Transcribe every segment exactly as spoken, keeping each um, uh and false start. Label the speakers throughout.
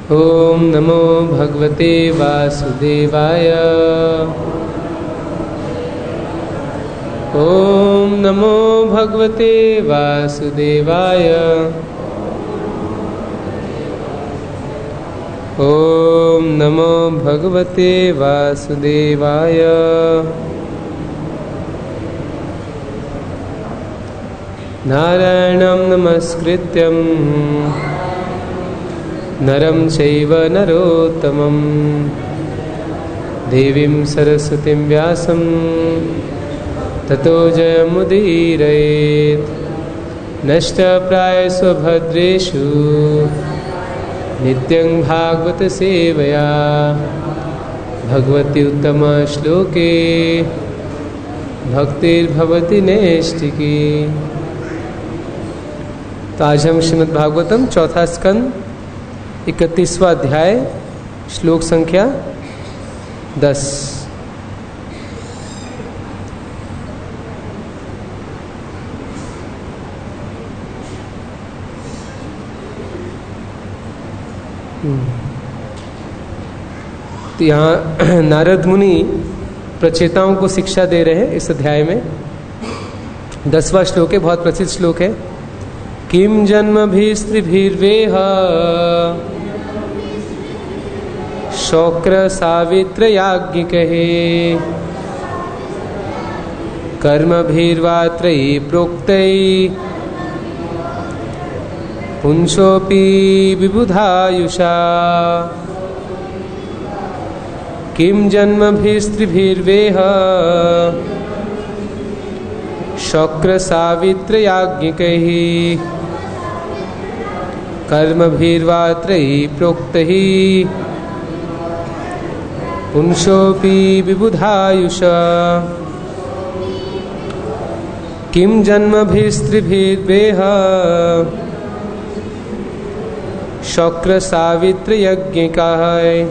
Speaker 1: ओम नमो भगवते वासुदेवाय। ओम नमो भगवते वासुदेवाय। ओम नमो भगवते वासुदेवाय। नारायणं नमस्कृत्यं नरं चैव नरोत्तमं देवीं सरस्वतीं व्यासं ततो जयमुदीरयेत्। नष्टप्रायस्वभद्रेषु नित्यं भागवत सेवया भगवती उत्तम श्लोके भक्तिर्भवति नैष्टिकी। तो आज हम श्रीमद् भागवतम चौथा स्कंद इकतीसवां अध्याय श्लोक संख्या दस। तो यहाँ नारद मुनि प्रचेताओं को शिक्षा दे रहे हैं इस अध्याय में। दसवां श्लोक है, बहुत प्रसिद्ध श्लोक है। किम जन्म भी स्त्रीभिर्वेह शौक्र सावित्र याज्ञिकहे कर्म भीर्वात्रयी प्रोक्तै पुंसोऽपि विबुधायुषा। किम जन्म भी स्त्रीभिर्वेह शौक्र सावित्र याज्ञिकैः कर्म भीर्वात्रयी प्रोक्तैः पुंसोऽपि विबुधायुषा। किम जन्म भी स्त्रीभिर्वेह शौक्र सावित्र यज्ञिकाः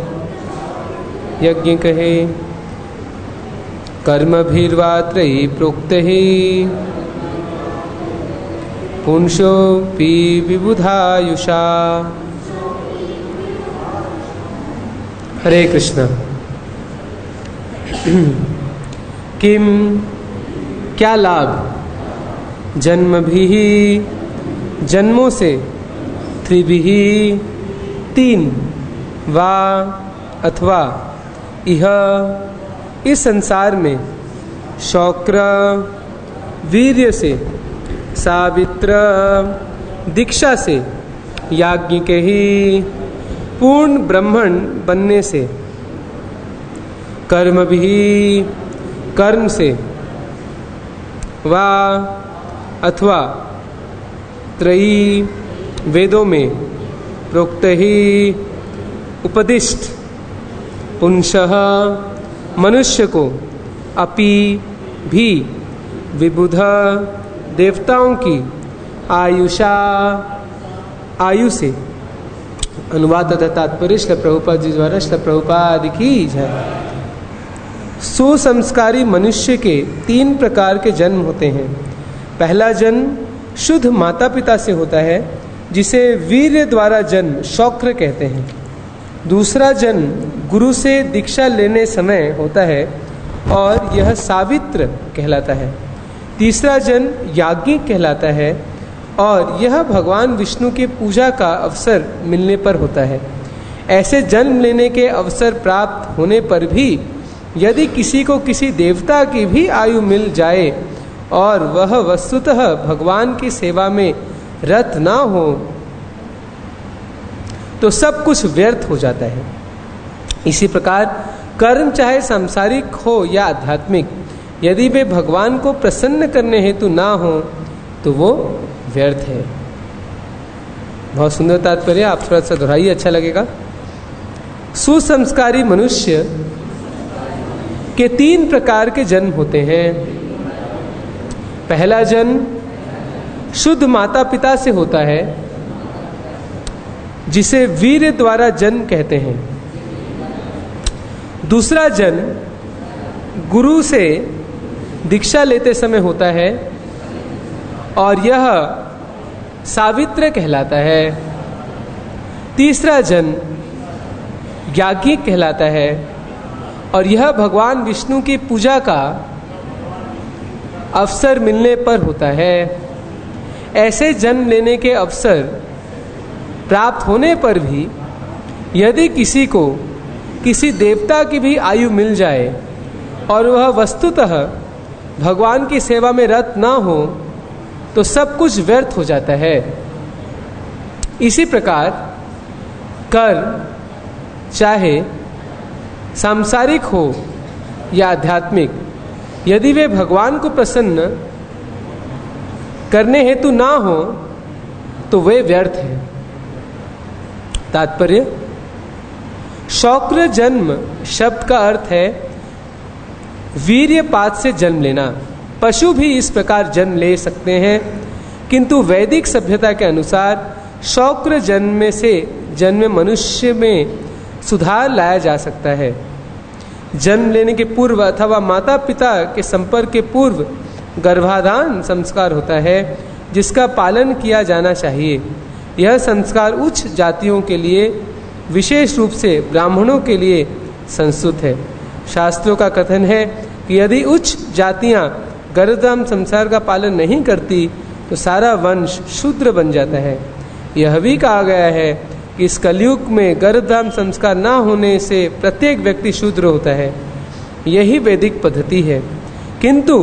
Speaker 1: यज्ञिकैः कर्म भीर्वात्रयी प्रोक्तैः पुंसोऽपि विबुधायुषा। हरे कृष्ण। किम क्या लाभ जन्म भी जन्मों से त्रिभिः तीन वा अथवा इह इस संसार में शौक्र वीर्य से सावित्र दीक्षा से याज्ञिक ही पूर्ण ब्राह्मण बनने से कर्म भी कर्म से वा अथवा त्रयी वेदों में प्रोक्त ही उपदिष्ट पुंसः मनुष्य को अपि भी विबुध देवताओं की आयुषा आयु से। अनुवाद तथा तात्पर्य श्री प्रभुपाद जी द्वारा। श्री प्रभुपाद की जय। सुसंस्कारी मनुष्य के तीन प्रकार के जन्म होते हैं। पहला जन्म शुद्ध माता पिता से होता है जिसे वीर्य द्वारा जन्म शौक्र कहते हैं। दूसरा जन्म गुरु से दीक्षा लेने समय होता है और यह सावित्र कहलाता है। तीसरा जन्म याज्ञिक कहलाता है और यह भगवान विष्णु के पूजा का अवसर मिलने पर होता है। ऐसे जन्म लेने के अवसर प्राप्त होने पर भी यदि किसी को किसी देवता की भी आयु मिल जाए और वह वस्तुतः भगवान की सेवा में रत ना हो तो सब कुछ व्यर्थ हो जाता है। इसी प्रकार कर्म चाहे सांसारिक हो या आध्यात्मिक, यदि वे भगवान को प्रसन्न करने हेतु ना हो तो वो व्यर्थ है। बहुत सुंदर तात्पर्य, आप थोड़ा सा दोहराइए, अच्छा लगेगा। सुसंस्कारी मनुष्य के तीन प्रकार के जन्म होते हैं। पहला जन्म शुद्ध माता पिता से होता है जिसे वीर्य द्वारा जन्म कहते हैं। दूसरा जन्म गुरु से दीक्षा लेते समय होता है और यह सावित्र कहलाता है। तीसरा जन्म याज्ञिक कहलाता है और यह भगवान विष्णु की पूजा का अवसर मिलने पर होता है। ऐसे जन्म लेने के अवसर प्राप्त होने पर भी यदि किसी को किसी देवता की भी आयु मिल जाए और वह वस्तुतः भगवान की सेवा में रत ना हो तो सब कुछ व्यर्थ हो जाता है। इसी प्रकार कर्म चाहे सांसारिक हो या आध्यात्मिक, यदि वे भगवान को प्रसन्न करने हेतु ना हो तो वे व्यर्थ हैं। तात्पर्य, शौक्र जन्म शब्द का अर्थ है वीर्यपात से जन्म लेना। पशु भी इस प्रकार जन्म ले सकते हैं, किंतु वैदिक सभ्यता के अनुसार शौक्र जन्म से जन्म मनुष्य में सुधार लाया जा सकता है। जन्म लेने के पूर्व अथवा माता पिता के संपर्क के पूर्व गर्भाधान संस्कार होता है, जिसका पालन किया जाना चाहिए। यह संस्कार उच्च जातियों के लिए, विशेष रूप से ब्राह्मणों के लिए संस्तुत है। शास्त्रों का कथन है कि यदि उच्च जातियां गर्भधान संस्कार का पालन नहीं करती तो सारा वंश शूद्र बन जाता है। यह भी कहा गया है कि इस कलयुग में गर्भधान संस्कार न होने से प्रत्येक व्यक्ति शूद्र होता है। यही वैदिक पद्धति है। किंतु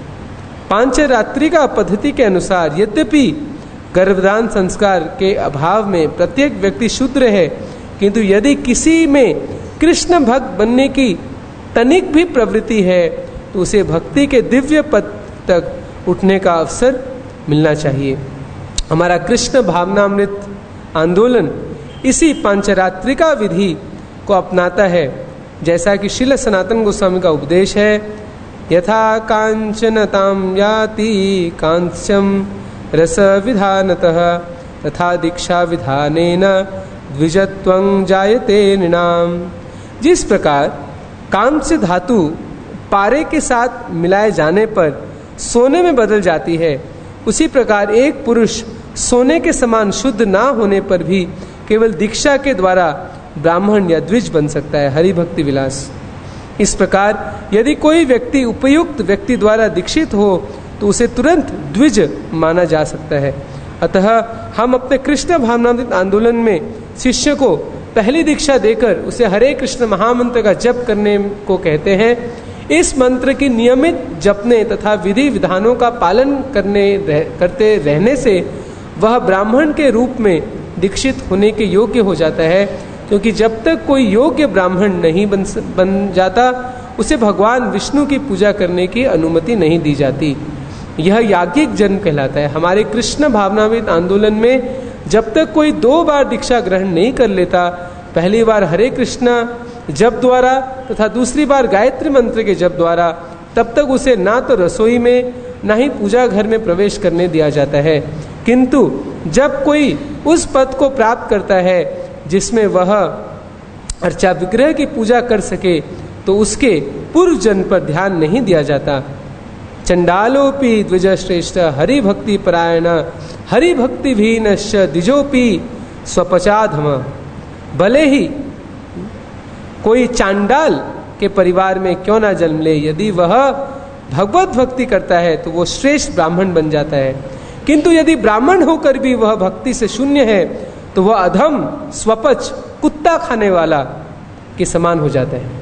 Speaker 1: पांचरात्रिका पद्धति के अनुसार यद्यपि गर्भधान संस्कार के अभाव में प्रत्येक व्यक्ति शूद्र है, किंतु यदि किसी में कृष्ण भक्त बनने की तनिक भी प्रवृत्ति है तो उसे भक्ति के दिव्य पद तक उठने का अवसर मिलना चाहिए। हमारा कृष्ण भावनामृत आंदोलन इसी पांचरात्रिका विधि को अपनाता है, जैसा कि श्रील सनातन गोस्वामी का उपदेश है, यथा कांचनतां याति कांस्यम रस विधानतः तथा दीक्षा विधानेन द्विजत्वं जायते नृणाम। जिस प्रकार कांस्य धातु पारे के साथ मिलाए जाने पर सोने में बदल जाती है, उसी प्रकार एक पुरुष सोने के समान शुद्ध ना होने पर भी केवल दीक्षा के द्वारा ब्राह्मण या द्विज बन सकता है। हरि भक्ति विलास। इस प्रकार यदि कोई व्यक्ति उपयुक्त व्यक्ति द्वारा दीक्षित हो तो उसे तुरंत द्विज माना जा सकता है। अतः हम अपने कृष्ण भावनामृत आंदोलन में शिष्य को पहली दीक्षा देकर उसे हरे कृष्ण महामंत्र का जप करने को कहते हैं। इस मंत्र की नियमित जपने तथा विधि विधानों का पालन करने रह, करते रहने से वह ब्राह्मण के रूप में दीक्षित होने के योग्य हो जाता है, क्योंकि जब तक कोई योग्य ब्राह्मण नहीं बन बन जाता उसे भगवान विष्णु की पूजा करने की अनुमति नहीं दी जाती। यह याज्ञिक जन्म कहलाता है। हमारे कृष्ण भावनामृत आंदोलन में जब तक कोई दो बार दीक्षा ग्रहण नहीं कर लेता, पहली बार हरे कृष्णा जप द्वारा तथा दूसरी बार गायत्री मंत्र के जप द्वारा, तब तक उसे ना तो रसोई में ना ही पूजा घर में प्रवेश करने दिया जाता है। किंतु जब कोई उस पद को प्राप्त करता है जिसमें वह अर्चा विग्रह की पूजा कर सके तो उसके पूर्व जन्म पर ध्यान नहीं दिया जाता। चंडालोपि द्विज श्रेष्ठ हरि भक्ति परायण हरि भक्ति भीनश्च द्विजोपि स्वपचाधम। भले ही कोई चांडाल के परिवार में क्यों ना जन्म ले, यदि वह भगवत भक्ति करता है तो वो श्रेष्ठ ब्राह्मण बन जाता है। किंतु यदि ब्राह्मण होकर भी वह भक्ति से शून्य है तो वह अधम स्वपच कुत्ता खाने वाला के समान हो जाता है।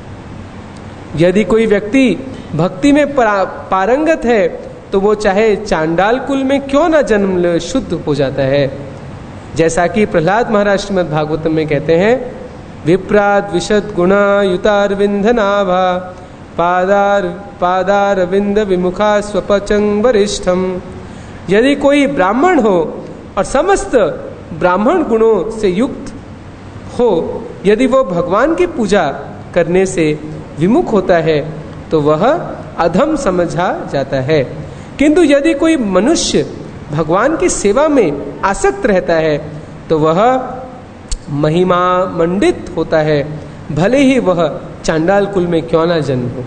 Speaker 1: यदि कोई व्यक्ति भक्ति में पारंगत है तो वो चाहे चांडाल कुल में क्यों ना जन्म ले शुद्ध हो जाता है। जैसा कि प्रहलाद महाराज श्रीमद् भागवतम में कहते हैं, विप्राद विशद गुणा युतारविंद नाभा पादार पादार विंद विमुखा स्वपचंग वरिष्ठम। यदि कोई ब्राह्मण हो और समस्त ब्राह्मण गुणों से युक्त हो, यदि वो भगवान की पूजा करने से विमुख होता है तो वह अधम समझा जाता है। किंतु यदि कोई मनुष्य भगवान की सेवा में आसक्त रहता है तो वह महिमा मंडित होता है, भले ही वह चांडाल कुल में क्यों ना जन्म हो।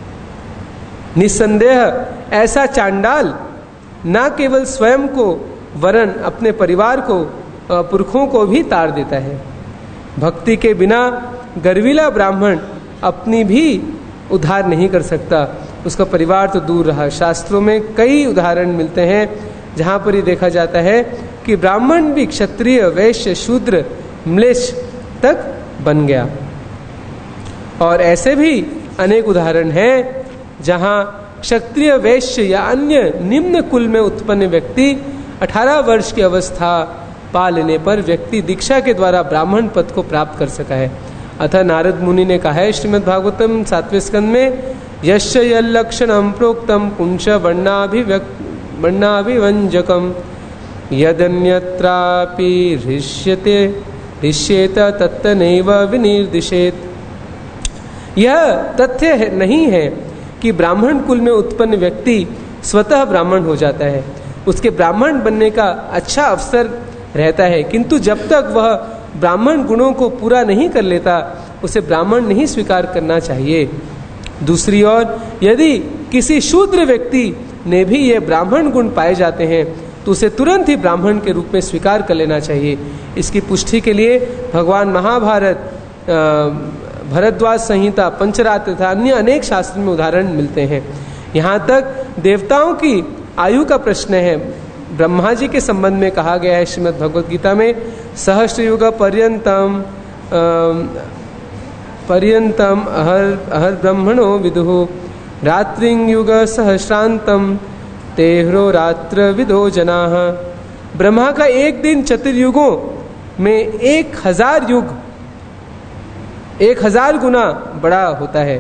Speaker 1: निस्संदेह ऐसा चांडाल न केवल स्वयं को वरन अपने परिवार को पुरखों को भी तार देता है। भक्ति के बिना गर्विला ब्राह्मण अपनी भी उद्धार नहीं कर सकता, उसका परिवार तो दूर रहा। शास्त्रों में कई उदाहरण मिलते हैं जहाँ पर ये देखा जाता है कि ब्राह्मण भी क्षत्रिय, वैश्य, शूद्र, म्लेच्छ तक बन गया। और ऐसे भी अनेक उदाहरण हैं जहाँ क्षत्रिय, वैश्य या अन्य निम्न कुल में उत्पन्न व्यक्ति अठारह वर्ष की अवस्था पा लेने पर व्यक्ति दीक्षा के द्वारा ब्राह्मण पद को प्राप्त कर सका है। अतः नारद मुनि ने कहा है श्रीमद् भागवतम सातवें स्कंद में, यस्य यल्लक्षणं प्रोक्तम पुंस वर्णाभिव्यक् वर्णाभिवंजकम यदन्यत्रापि हृष्यते हृष्येत तत्तनैव विनिर्दिशेत। यह तथ्य नहीं है कि ब्राह्मण कुल में उत्पन्न व्यक्ति स्वतः ब्राह्मण हो जाता है, उसके ब्राह्मण बनने का अच्छा अवसर रहता है, किंतु जब तक वह ब्राह्मण गुणों को पूरा नहीं कर लेता उसे ब्राह्मण नहीं स्वीकार करना चाहिए। दूसरी ओर यदि किसी शूद्र व्यक्ति ने भी ये ब्राह्मण गुण पाए जाते हैं तो उसे तुरंत ही ब्राह्मण के रूप में स्वीकार कर लेना चाहिए। इसकी पुष्टि के लिए भगवान महाभारत, भरद्वाज संहिता, पंचरात्र तथा अन्य अनेक शास्त्र में उदाहरण मिलते हैं। यहाँ तक देवताओं की आयु का प्रश्न है। ब्रह्मा जी के संबंध में कहा गया है श्रीमद् भगवद गीता में, सहस्र युग पर्यंतम पर्यंतम अहर अहर ब्रह्मणो विदुः रात्रिं युग सहस्रांतम तेहरो रात्र विदो जनाः। ब्रह्मा का एक दिन चतुर्युगों में एक हजार युग, एक हजार गुना बड़ा होता है।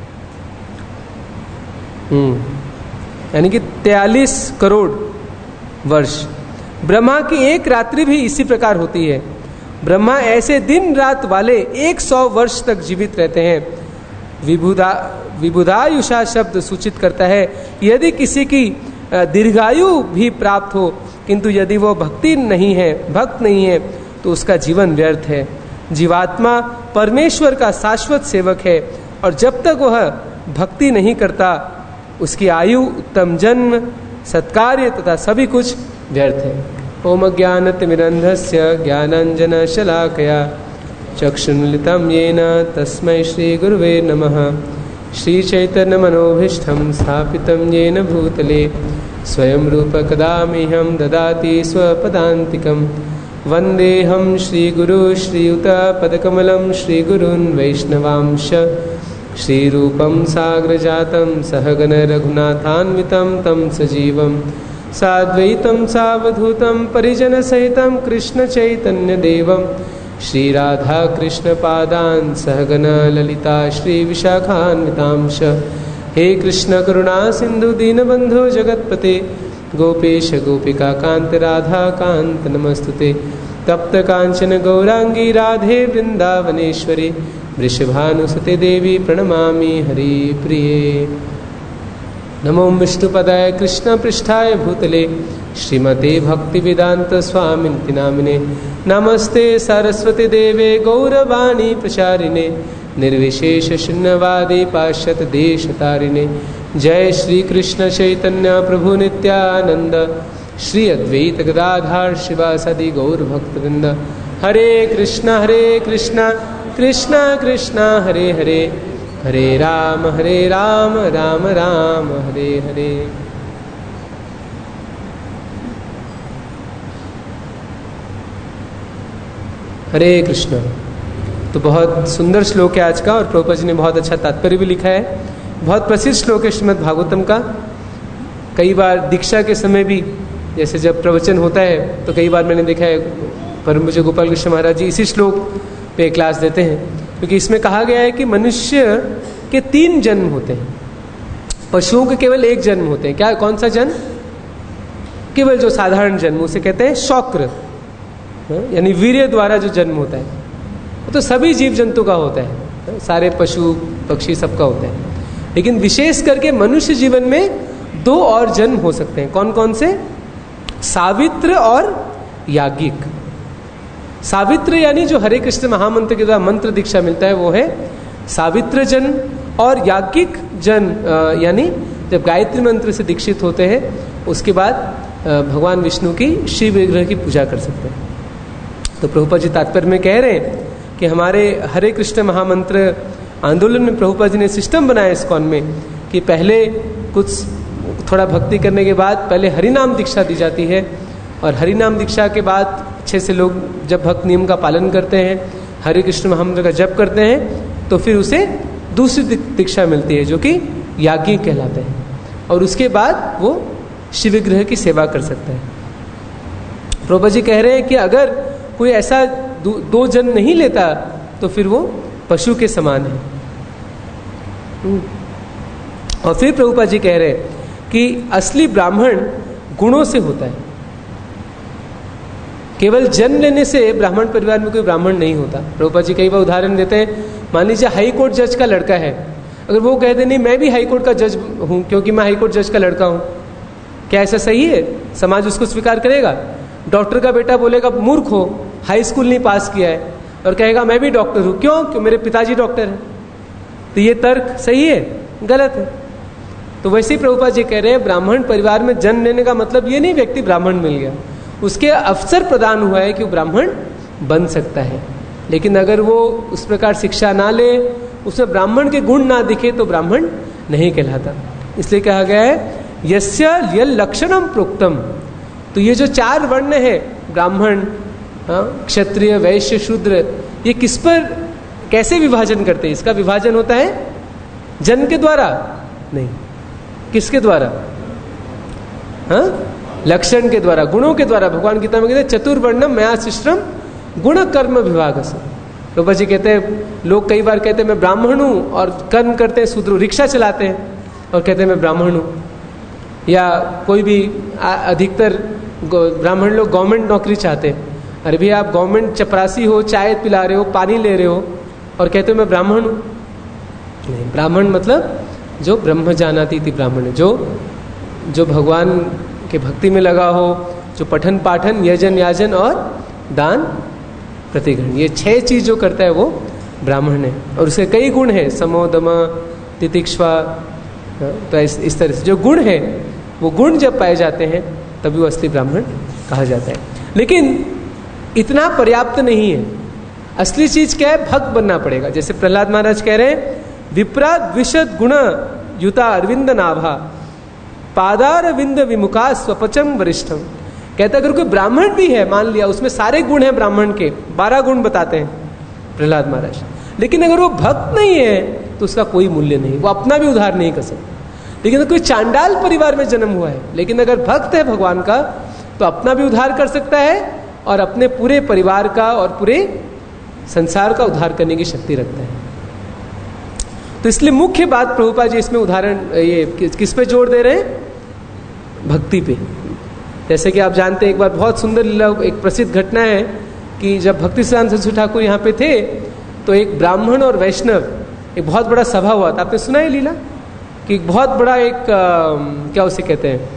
Speaker 1: हम्म यानी कि तैतालीस करोड़ वर्ष। ब्रह्मा की एक रात्रि भी इसी प्रकार होती है। ब्रह्मा ऐसे दिन रात वाले एक सौ वर्ष तक जीवित रहते हैं। विबुधा विबुधायुषा शब्द सूचित करता है यदि किसी की दीर्घायु भी प्राप्त हो किंतु यदि वो भक्ति नहीं है, भक्त नहीं है तो उसका जीवन व्यर्थ है। जीवात्मा परमेश्वर का शाश्वत सेवक है और जब तक वह भक्ति नहीं करता उसकी आयु, उत्तम जन्म, सत्कार्य तथा सभी कुछ व्यर्थ है। ओम ज्ञानतिमिरन्धस्य ज्ञानांजन शलाकया चक्षुन्मिलितं येन तस्मै श्री गुरुवे नमः। श्री चैतन्य मनोभीष्टं स्थापितं येन भूतले स्वयं रूप कदा मह्यं ददाति स्वपदान्तिकं। वन्देऽहं श्रीगुरु श्रीयुतपदकमलं श्रीगुरून् वैष्णवांश श्रीरूपं साग्रजातं सहगण रघुनाथान्वितं तं सजीवं साद्वैतं सावधूतं परिजनसहितं कृष्णचैतन्यदेवं श्रीराधाकृष्णपादान् सहगण ललिता श्रीविशाखान्वितांश। हे कृष्ण करुणा सिंधु दीनबंधो जगत्पते गोपेश गोपिका कांत राधा कांत नमस्तुते। तप्त कांचन गौरांगी राधे वृंदावनेश्वरी वृषभानुसुते देवी प्रणमामि हरि प्रिये। नमो विष्णुपदाय कृष्ण पृष्ठाय भूतले श्रीमते भक्ति वेदांत स्वामिनिति नामिने। नमस्ते सरस्वती देवे गौरवाणी प्रचारिणे निर्विशेष शून्यवादी पाश्चात्य देशतारिणे। जय श्री कृष्ण चैतन्य प्रभु नित्यानंद श्री अद्वैत गदाधर शिवासादि गौर भक्तवृंद। हरे कृष्णा हरे कृष्णा कृष्णा कृष्णा हरे हरे हरे राम हरे राम राम राम हरे हरे। हरे कृष्ण। तो बहुत सुंदर श्लोक है आज का और प्रभुपाद जी ने बहुत अच्छा तात्पर्य भी लिखा है। बहुत प्रसिद्ध श्लोक है श्रीमद् भागवतम का। कई बार दीक्षा के समय भी जैसे जब प्रवचन होता है तो कई बार मैंने देखा है परम पूज्य गोपाल कृष्ण महाराज जी इसी श्लोक पे क्लास देते हैं, क्योंकि इसमें कहा गया है कि मनुष्य के तीन जन्म होते हैं, पशुओं के केवल एक जन्म होते हैं। क्या, कौन सा जन्म? केवल जो साधारण जन्म, उसे कहते हैं शौक्र, यानी वीर्य द्वारा जो जन्म होता है। तो सभी जीव जंतु का होता है, सारे पशु पक्षी सबका होता है। लेकिन विशेष करके मनुष्य जीवन में दो और जन्म हो सकते हैं। कौन कौन से? सावित्र और याज्ञिक। सावित्र यानी जो हरे कृष्ण महामंत्र के द्वारा मंत्र दीक्षा मिलता है वो है सावित्र जन्म, और याज्ञिक जन्म यानी जब गायत्री मंत्र से दीक्षित होते हैं उसके बाद भगवान विष्णु की शिव विग्रह की पूजा कर सकते हैं। तो प्रभुपाद जी तात्पर्य में कह रहे हैं कि हमारे हरे कृष्ण महामंत्र आंदोलन में प्रभुपाद जी ने सिस्टम बनाया इस्कॉन में कि पहले कुछ थोड़ा भक्ति करने के बाद पहले हरि नाम दीक्षा दी जाती है, और हरि नाम दीक्षा के बाद अच्छे से लोग जब भक्त नियम का पालन करते हैं, हरे कृष्ण महामंत्र का जप करते हैं, तो फिर उसे दूसरी दीक्षा मिलती है जो कि याज्ञिक कहलाते हैं, और उसके बाद वो शिव विग्रह की सेवा कर सकता है। प्रभुपाद जी कह रहे हैं कि अगर कोई ऐसा दो, दो जन्म नहीं लेता तो फिर वो पशु के समान है। और फिर प्रभुपाद जी कह रहे हैं कि असली ब्राह्मण गुणों से होता है। केवल जन्म लेने से ब्राह्मण परिवार में कोई ब्राह्मण नहीं होता। प्रभुपाद जी कई बार उदाहरण देते हैं, मान लीजिए हाई कोर्ट जज का लड़का है, अगर वो कहते नहीं मैं भी हाई कोर्ट का जज हूं क्योंकि मैं हाई कोर्ट जज का लड़का हूं, क्या ऐसा सही है? समाज उसको स्वीकार करेगा? डॉक्टर का बेटा बोलेगा मूर्ख हो, हाई स्कूल नहीं पास किया है, और कहेगा मैं भी डॉक्टर हूं, क्यों? क्यों मेरे पिताजी डॉक्टर हैं। तो ये तर्क सही है? गलत है। तो वैसे ही प्रभुपाद जी कह रहे हैं ब्राह्मण परिवार में जन्म लेने का मतलब ये नहीं व्यक्ति ब्राह्मण मिल गया, उसके अवसर प्रदान हुआ है कि वो ब्राह्मण बन सकता है। लेकिन अगर वो उस प्रकार शिक्षा ना ले, उसमें ब्राह्मण के गुण ना दिखे, तो ब्राह्मण नहीं कहलाता। इसलिए कहा गया है यस्य यल लक्षणम प्रोक्तम। तो ये जो चार वर्ण है, ब्राह्मण, क्षत्रिय, वैश्य, शूद्र, ये किस पर कैसे विभाजन करते हैं? इसका विभाजन होता है जन्म के द्वारा नहीं, किसके द्वारा? हाँ, लक्षण के द्वारा, गुणों के द्वारा। भगवान गीता में कहते हैं चतुर्वर्णम मया सृष्टम गुण कर्म विभाग से। प्रभुपाद जी कहते हैं, लोग कई बार कहते हैं मैं ब्राह्मण हूं और कर्म करते हैं शूद्र, रिक्शा चलाते हैं और कहते हैं मैं ब्राह्मण हूं। या कोई भी अधिकतर ब्राह्मण लोग गवर्नमेंट नौकरी चाहते हैं, अरे भी आप गवर्नमेंट चपरासी हो, चाय पिला रहे हो, पानी ले रहे हो और कहते हो मैं ब्राह्मण हूं। नहीं, ब्राह्मण मतलब जो ब्रह्म जानाती थी ब्राह्मण है, जो जो भगवान के भक्ति में लगा हो, जो पठन पाठन यजन याजन और दान प्रतिग्रहण, ये छह चीज जो करता है वो ब्राह्मण है। और उसके कई गुण हैं, समोदम, तितिक्ष्वा। तो इस, इस तरह से जो गुण है, वो गुण जब पाए जाते हैं तभी वो असली ब्राह्मण कहा जाता है। लेकिन इतना पर्याप्त नहीं है। असली चीज क्या है? भक्त बनना पड़ेगा। जैसे प्रहलाद महाराज कह रहे हैं विप्राद विशद गुण युता अरविंद नाभा पादार विंद विमुखा स्वपचम वरिष्ठम। कहते अगर कोई ब्राह्मण भी है, मान लिया उसमें सारे गुण हैं ब्राह्मण के, बारह गुण बताते हैं प्रहलाद महाराज, लेकिन अगर वो भक्त नहीं है तो उसका कोई मूल्य नहीं, वो अपना भी उद्धार नहीं कर सकता। लेकिन कोई चांडाल परिवार में जन्म हुआ है, लेकिन अगर भक्त है भगवान का, तो अपना भी उद्धार कर सकता है और अपने पूरे परिवार का और पूरे संसार का उद्धार करने की शक्ति रखता है। तो इसलिए मुख्य बात प्रभुपाद जी इसमें उदाहरण ये किस पे जोर दे रहे हैं? भक्ति पे। जैसे कि आप जानते हैं, एक बार बहुत सुंदर लीला, एक प्रसिद्ध घटना है कि जब भक्ति सिद्धांत सरस्वती ठाकुर यहाँ पे थे, तो एक ब्राह्मण और वैष्णव, एक बहुत बड़ा सभा हुआ था। आपने सुना है लीला कि एक बहुत बड़ा एक आ, क्या उसे कहते हैं,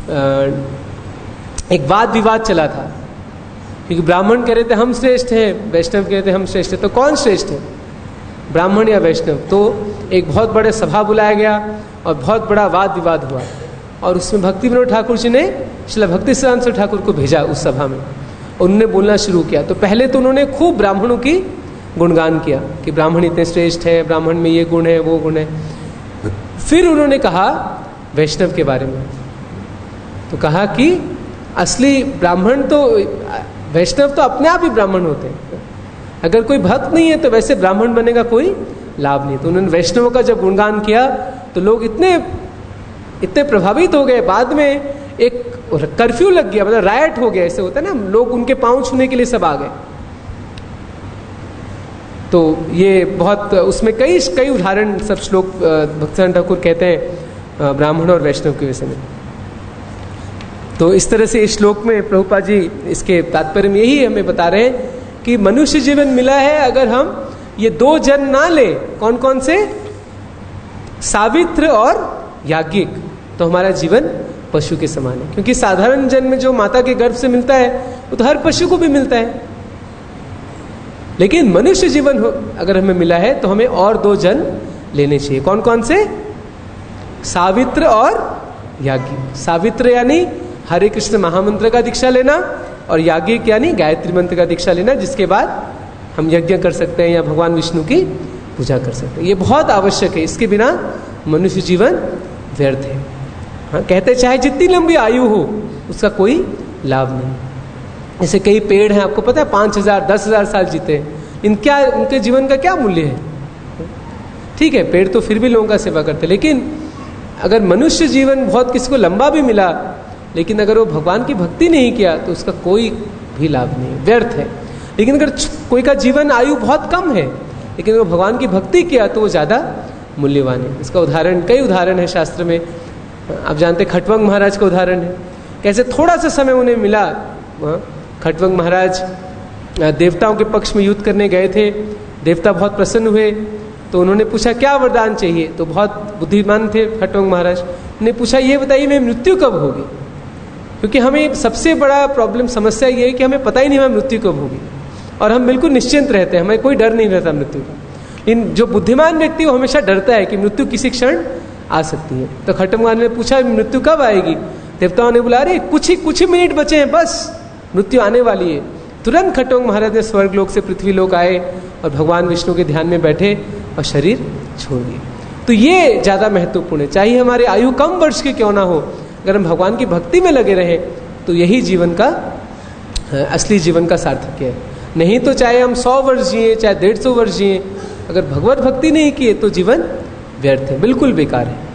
Speaker 1: आ, एक वाद विवाद चला था, क्योंकि ब्राह्मण कह रहे थे हम श्रेष्ठ हैं, वैष्णव कह रहे थे हम श्रेष्ठ हैं, तो कौन श्रेष्ठ है, ब्राह्मण या वैष्णव? तो एक बहुत बड़े सभा बुलाया गया और बहुत बड़ा वाद विवाद हुआ, और उसमें भक्ति विनोद ठाकुर जी ने श्रील भक्ति सिद्धांत सरस्वती ठाकुर को भेजा उस सभा में। उन्होंने बोलना शुरू किया। तो पहले तो उन्होंने खूब ब्राह्मणों की गुणगान किया कि ब्राह्मण इतने श्रेष्ठ है, ब्राह्मण में ये गुण है, वो गुण है। फिर उन्होंने कहा वैष्णव के बारे में, तो कहा कि असली ब्राह्मण तो, वैष्णव तो अपने आप ही ब्राह्मण होते हैं, अगर कोई भक्त नहीं है तो वैसे ब्राह्मण बनने का कोई लाभ नहीं। तो उन्होंने वैष्णवों का जब गुणगान किया तो लोग इतने इतने प्रभावित हो गए, बाद में एक कर्फ्यू लग गया, मतलब रायट हो गया, ऐसे होता है ना, लोग उनके पांव छूने के लिए सब आ गए। तो ये बहुत, उसमें कई कई उदाहरण सब श्लोक भक्तिसिद्धांत ठाकुर कहते हैं ब्राह्मण और वैष्णव के विषय में। तो इस तरह से इस श्लोक में प्रभुपाद जी इसके तात्पर्य में यही हमें बता रहे हैं कि मनुष्य जीवन मिला है, अगर हम ये दो जन्म ना ले, कौन कौन से? सावित्र और याज्ञिक, तो हमारा जीवन पशु के समान है। क्योंकि साधारण जन्म में जो माता के गर्भ से मिलता है वो तो हर पशु को भी मिलता है, लेकिन मनुष्य जीवन अगर हमें मिला है तो हमें और दो जन्म लेने चाहिए। कौन कौन से? सावित्र और याज्ञिक। सावित्र यानी हरे कृष्ण महामंत्र का दीक्षा लेना, और याज्ञिक यानी गायत्री मंत्र का दीक्षा लेना, जिसके बाद हम यज्ञ कर सकते हैं या भगवान विष्णु की पूजा कर सकते हैं। ये बहुत आवश्यक है, इसके बिना मनुष्य जीवन व्यर्थ है। हाँ, कहते चाहे जितनी लंबी आयु हो उसका कोई लाभ नहीं। जैसे कई पेड़ हैं, आपको पता है पाँच हजार दस हजार साल जीते हैं, इनका उनके जीवन का क्या मूल्य है? ठीक है, पेड़ तो फिर भी लोगों का सेवा करते, लेकिन अगर मनुष्य जीवन बहुत किसी को लंबा भी मिला, लेकिन अगर वो भगवान की भक्ति नहीं किया तो उसका कोई भी लाभ नहीं, व्यर्थ है। लेकिन अगर कोई का जीवन आयु बहुत कम है, लेकिन अगर भगवान की भक्ति किया तो वो ज़्यादा मूल्यवान है। इसका उदाहरण, कई उदाहरण है शास्त्र में। आप जानते खटवंग महाराज का उदाहरण है, कैसे थोड़ा सा समय उन्हें मिला। खटवंग महाराज देवताओं के पक्ष में युद्ध करने गए थे, देवता बहुत प्रसन्न हुए, तो उन्होंने पूछा क्या वरदान चाहिए। तो बहुत बुद्धिमान थे खटवंग महाराज, उन्होंने पूछा ये बताइए मैं मृत्यु कब होगी, क्योंकि हमें सबसे बड़ा प्रॉब्लम समस्या ये है कि हमें पता ही नहीं हमें मृत्यु कब होगी, और हम बिल्कुल निश्चिंत रहते हैं, हमें कोई डर नहीं रहता मृत्यु का। इन जो बुद्धिमान व्यक्ति वो हमेशा डरता है कि मृत्यु किसी क्षण आ सकती है। तो खटवंग महाराज ने पूछा मृत्यु कब आएगी, देवताओं ने बोला अरे कुछ ही कुछ ही मिनट बचे हैं, बस मृत्यु आने वाली है। तुरंत खटवंग महाराज ने स्वर्ग लोक से पृथ्वी लोक आए और भगवान विष्णु के ध्यान में बैठे और शरीर छोड़ दिए। तो ये ज्यादा महत्वपूर्ण है, चाहे हमारी आयु कम वर्ष की क्यों ना हो, अगर हम भगवान की भक्ति में लगे रहें तो यही जीवन का असली जीवन का सार्थक है। नहीं तो चाहे हम सौ वर्ष जिए, चाहे डेढ़ सौ वर्ष जिए, अगर भगवत भक्ति नहीं किए तो जीवन व्यर्थ है, बिल्कुल बेकार है।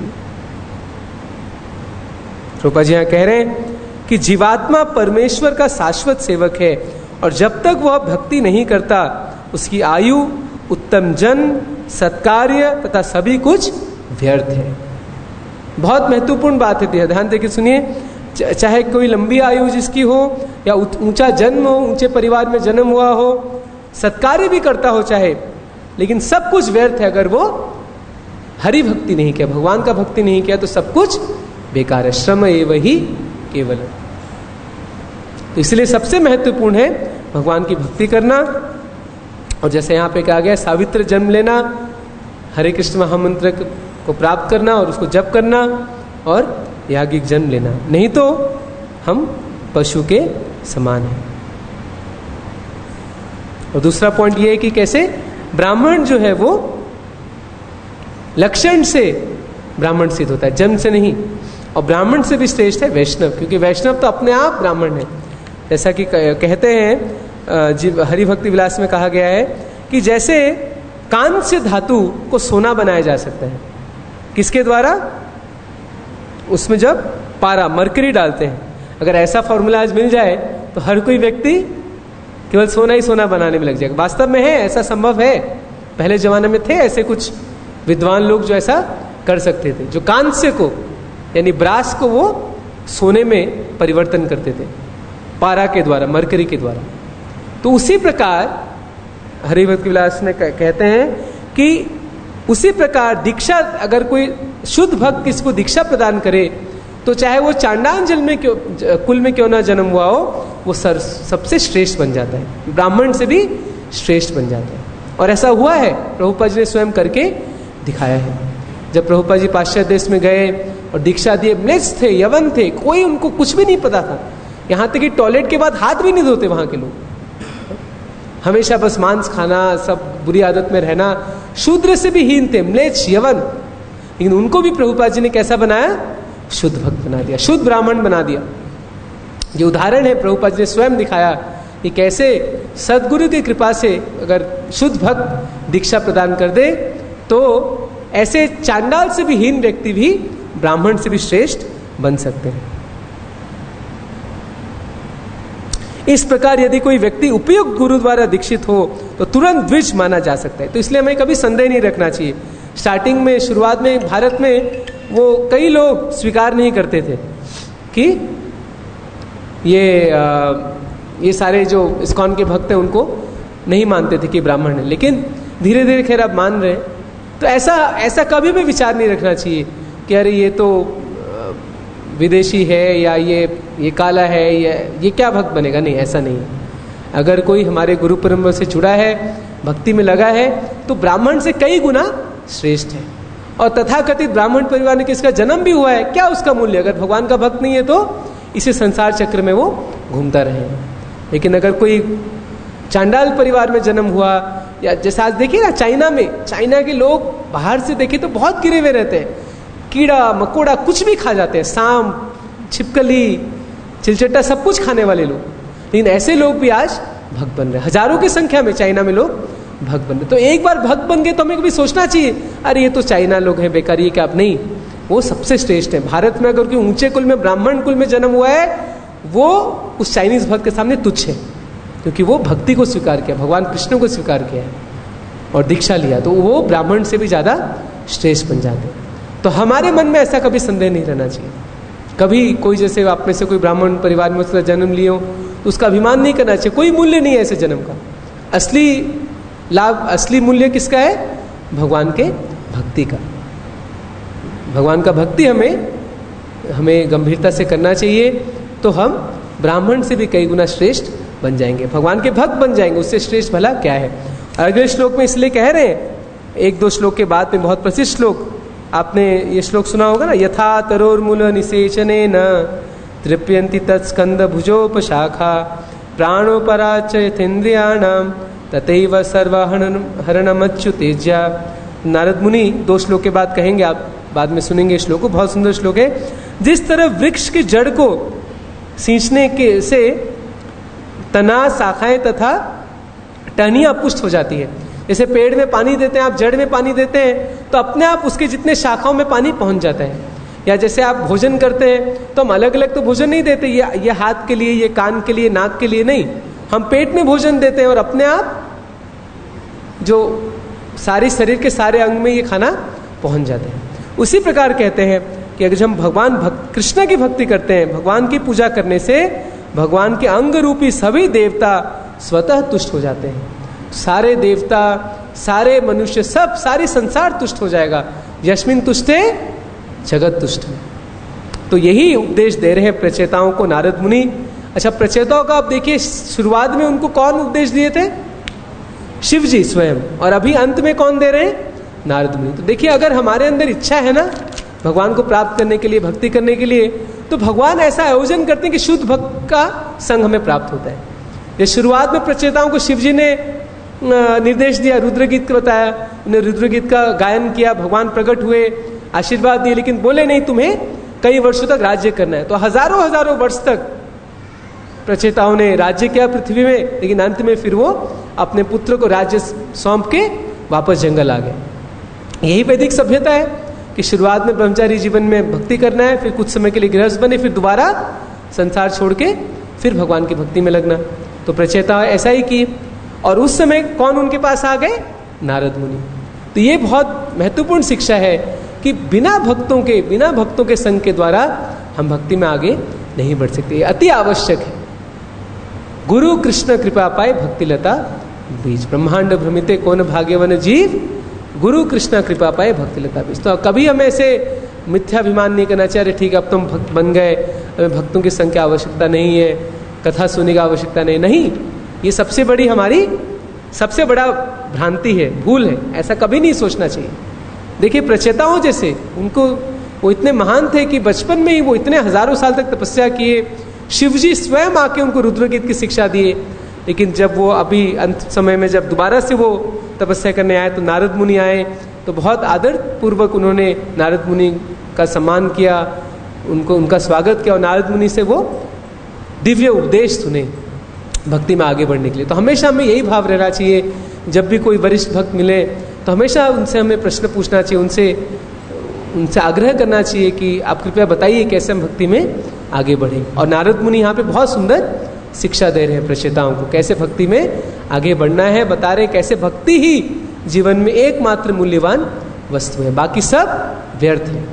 Speaker 1: रूपा जी यहाँ कह रहे हैं कि जीवात्मा परमेश्वर का शाश्वत सेवक है, और जब तक वह भक्ति नहीं करता उसकी आयु, उत्तम जन्म, सत्कार्य तथा सभी कुछ व्यर्थ है। बहुत महत्वपूर्ण बात है, ध्यान देकर सुनिए। चाहे कोई लंबी आयु जिसकी हो या ऊंचा जन्म हो, ऊंचे परिवार में जन्म हुआ हो, सत्कार्य भी करता हो चाहे, लेकिन सब कुछ व्यर्थ है अगर वो हरि भक्ति नहीं किया, भगवान का भक्ति नहीं किया तो सब कुछ बेकार है। श्रम एव ही केवल। तो इसलिए सबसे महत्वपूर्ण है भगवान की भक्ति करना, और जैसे यहाँ पे कहा गया सावित्र जन्म लेना, हरे कृष्ण महामंत्र को प्राप्त करना और उसको जप करना, और याज्ञिक जन्म लेना, नहीं तो हम पशु के समान हैं। और दूसरा पॉइंट ये है कि कैसे ब्राह्मण जो है वो लक्षण से ब्राह्मण सिद्ध होता है, जन्म से नहीं। और ब्राह्मण से भी श्रेष्ठ है वैष्णव, क्योंकि वैष्णव तो अपने आप ब्राह्मण है। जैसा कि कहते हैं हरिभक्ति विलास में कहा गया है कि जैसे कांस्य धातु को सोना बनाया जा सकता है, किसके द्वारा? उसमें जब पारा मरकरी डालते हैं। अगर ऐसा फॉर्मूला आज मिल जाए तो हर कोई व्यक्ति केवल सोना ही सोना बनाने में लग जाएगा। वास्तव में है, ऐसा संभव है। पहले जमाने में थे ऐसे कुछ विद्वान लोग जो ऐसा कर सकते थे, जो कांस्य को यानी ब्रास को वो सोने में परिवर्तन करते थे पारा के द्वारा, मरकरी के द्वारा। तो उसी प्रकार हरिभक्ति विलास में कहते हैं कि उसी प्रकार दीक्षा, अगर कोई शुद्ध भक्त किसको दीक्षा प्रदान करे तो चाहे वो चांडाल जल में क्यों कुल में क्यों ना जन्म हुआ हो, वो सर सबसे श्रेष्ठ बन जाता है, ब्राह्मण से भी श्रेष्ठ बन जाता है। और ऐसा हुआ है, प्रभुपाद जी ने स्वयं करके दिखाया है। जब प्रभुपाद जी पाश्चात्य देश में गए और दीक्षा दिए, म्लेच्छ थे, यवन थे, कोई उनको कुछ भी नहीं पता था। यहाँ तक कि टॉयलेट के बाद हाथ भी नहीं धोते वहां के लोग, हमेशा बस मांस खाना, सब बुरी आदत में रहना, शूद्र से भी हीन थे, म्लेच्छ, यवन। लेकिन उनको भी प्रभुपाद जी ने कैसा बनाया? शुद्ध भक्त बना दिया, शुद्ध ब्राह्मण बना दिया। ये उदाहरण है, प्रभुपाद जी ने स्वयं दिखाया कि कैसे सदगुरु की कृपा से अगर शुद्ध भक्त दीक्षा प्रदान कर दे तो ऐसे चांडाल से भी हीन व्यक्ति भी ब्राह्मण से भी श्रेष्ठ बन सकते हैं। इस प्रकार यदि कोई व्यक्ति उपयुक्त गुरु द्वारा दीक्षित हो तो तुरंत द्विज माना जा सकता है। तो इसलिए हमें कभी संदेह नहीं रखना चाहिए। स्टार्टिंग में, शुरुआत में भारत में वो कई लोग स्वीकार नहीं करते थे कि ये आ, ये सारे जो इस्कॉन के भक्त हैं उनको नहीं मानते थे कि ब्राह्मण है, लेकिन धीरे धीरे खैर अब मान रहे हैं। तो ऐसा ऐसा कभी भी विचार नहीं रखना चाहिए कि अरे ये तो विदेशी है या ये ये काला है या ये क्या भक्त बनेगा। नहीं, ऐसा नहीं है। अगर कोई हमारे गुरु परंपरा से जुड़ा है, भक्ति में लगा है, तो ब्राह्मण से कई गुना श्रेष्ठ है। और तथाकथित ब्राह्मण परिवार में किसका जन्म भी हुआ है, क्या उसका मूल्य? अगर भगवान का भक्त नहीं है तो इसी संसार चक्र में वो घूमता रहे। लेकिन अगर कोई चांडाल परिवार में जन्म हुआ, या जैसे आज देखिए ना चाइना में, चाइना के लोग बाहर से देखे तो बहुत गिरे हुए रहते हैं, कीड़ा मकोड़ा कुछ भी खा जाते हैं, सांप छिपकली चिलचट्टा सब कुछ खाने वाले लोग, लेकिन ऐसे लोग भी आज भक्त बन रहे हैं। हजारों की संख्या में चाइना में लोग भक्त बन रहे। तो एक बार भक्त बन गए तो हमें कभी सोचना चाहिए अरे ये तो चाइना लोग हैं बेकार, ये क्या? आप नहीं, वो सबसे श्रेष्ठ है। भारत में अगर कोई ऊंचे कुल में ब्राह्मण कुल में जन्म हुआ है वो उस चाइनीज भक्त के सामने तुच्छ है, क्योंकि वो भक्ति को स्वीकार किया, भगवान कृष्ण को स्वीकार किया है और दीक्षा लिया, तो वो ब्राह्मण से भी ज्यादा श्रेष्ठ बन जाते हैं। तो हमारे मन में ऐसा कभी संदेह नहीं रहना चाहिए। कभी कोई जैसे आप में से कोई ब्राह्मण परिवार में उसका जन्म लिए हो तो उसका अभिमान नहीं करना चाहिए, कोई मूल्य नहीं है ऐसे जन्म का। असली लाभ, असली मूल्य किसका है? भगवान के भक्ति का। भगवान का भक्ति हमें हमें गंभीरता से करना चाहिए, तो हम ब्राह्मण से भी कई गुना श्रेष्ठ बन जाएंगे, भगवान के भक्त बन जाएंगे। उससे श्रेष्ठ भला क्या है? अगले श्लोक में इसलिए कह रहे हैं, एक दो श्लोक के बाद में बहुत प्रसिद्ध श्लोक, आपने ये श्लोक सुना होगा ना, यथा तरोर्मूल निषेचने न तृप्यन्ति तत्स्कंद भुजोपशाखा प्राणोपराच यथेन्द्रियाणाम तथैव सर्वहरण हरणमच्युतेज्या। नारद मुनि दो श्लोक के बाद कहेंगे, आप बाद में सुनेंगे श्लोक को, बहुत सुंदर श्लोक है। जिस तरह वृक्ष की जड़ को सींचने के से तना शाखाएं तथा टहनियां पुष्ट हो जाती है, जैसे पेड़ में पानी देते हैं आप, जड़ में पानी देते हैं तो अपने आप उसके जितने शाखाओं में पानी पहुंच जाता है। या जैसे आप भोजन करते हैं तो हम अलग अलग तो भोजन नहीं देते, ये ये हाथ के लिए, ये कान के लिए, नाक के लिए नहीं, हम पेट में भोजन देते हैं और अपने आप जो सारे शरीर के सारे अंग में ये खाना पहुंच जाते हैं। उसी प्रकार कहते हैं कि अगर हम भगवान भक्त कृष्ण की भक्ति करते हैं, भगवान की पूजा करने से भगवान के अंग रूपी सभी देवता स्वतः तुष्ट हो जाते हैं। सारे देवता, सारे मनुष्य, सब सारी संसार तुष्ट हो जाएगा। यस्मिन तुष्टे जगत तुष्ट। तो यही उपदेश दे रहे हैं प्रचेताओं को नारद मुनि। अच्छा, प्रचेताओं का आप देखिए, शुरुआत में उनको कौन उपदेश दिए थे? शिव जी स्वयं, और अभी अंत में कौन दे रहे हैं? नारद मुनि। तो देखिए, अगर हमारे अंदर इच्छा है ना भगवान को प्राप्त करने के लिए, भक्ति करने के लिए, तो भगवान ऐसा आयोजन करते हैं कि शुद्ध भक्त का संग हमें प्राप्त होता है। ये शुरुआत में प्रचेताओं को शिव जी ने निर्देश दिया, रुद्रगीत का बताया, उन्हें रुद्रगीत का गायन किया, भगवान प्रकट हुए, आशीर्वाद दिए, लेकिन बोले नहीं तुम्हें कई वर्षों तक राज्य करना है। तो हजारों हजारों वर्ष तक प्रचेताओं ने राज्य किया पृथ्वी में, लेकिन अंत में फिर वो अपने पुत्र को राज्य सौंप के वापस जंगल आ गए। यही वैदिक सभ्यता है कि शुरुआत में ब्रह्मचारी जीवन में भक्ति करना है, फिर कुछ समय के लिए गृहस्थ बने, फिर दोबारा संसार छोड़ के फिर भगवान की भक्ति में लगना। तो प्रचेता ऐसा ही की, और उस समय कौन उनके पास आ गए? नारद मुनि। तो ये बहुत महत्वपूर्ण शिक्षा है कि बिना भक्तों के बिना भक्तों के संग के द्वारा हम भक्ति में आगे नहीं बढ़ सकते। ये अति आवश्यक है। गुरु कृष्ण कृपा पाए भक्ति लता बीज, ब्रह्मांड भ्रमिते कौन भाग्यवन जीव, गुरु कृष्ण कृपा पाए भक्ति लता बीज। तो कभी हमें ऐसे मिथ्याभिमान नहीं करना चाहिए, अरे ठीक है अब तुम भक्त बन गए, हमें भक्तों की संख्या आवश्यकता नहीं है, कथा सुनने की आवश्यकता नहीं। नहीं, ये सबसे बड़ी हमारी सबसे बड़ा भ्रांति है, भूल है। ऐसा कभी नहीं सोचना चाहिए। देखिए प्रचेताओं जैसे, उनको वो इतने महान थे कि बचपन में ही वो इतने हजारों साल तक तपस्या किए, शिवजी स्वयं आके उनको रुद्रगीत की शिक्षा दिए। लेकिन जब वो अभी अंत समय में जब दोबारा से वो तपस्या करने आए तो नारद मुनि आए, तो बहुत आदर पूर्वक उन्होंने नारद मुनि का सम्मान किया, उनको उनका स्वागत किया, और नारद मुनि से वो दिव्य उपदेश सुने भक्ति में आगे बढ़ने के लिए। तो हमेशा हमें यही भाव रहना चाहिए, जब भी कोई वरिष्ठ भक्त मिले तो हमेशा उनसे हमें प्रश्न पूछना चाहिए, उनसे उनसे आग्रह करना चाहिए कि आप कृपया बताइए कैसे हम भक्ति में आगे बढ़ें। और नारद मुनि यहाँ पे बहुत सुंदर शिक्षा दे रहे हैं प्रचेताओं को, कैसे भक्ति में आगे बढ़ना है, बता रहे कैसे भक्ति ही जीवन में एकमात्र मूल्यवान वस्तु है, बाकी सब व्यर्थ है।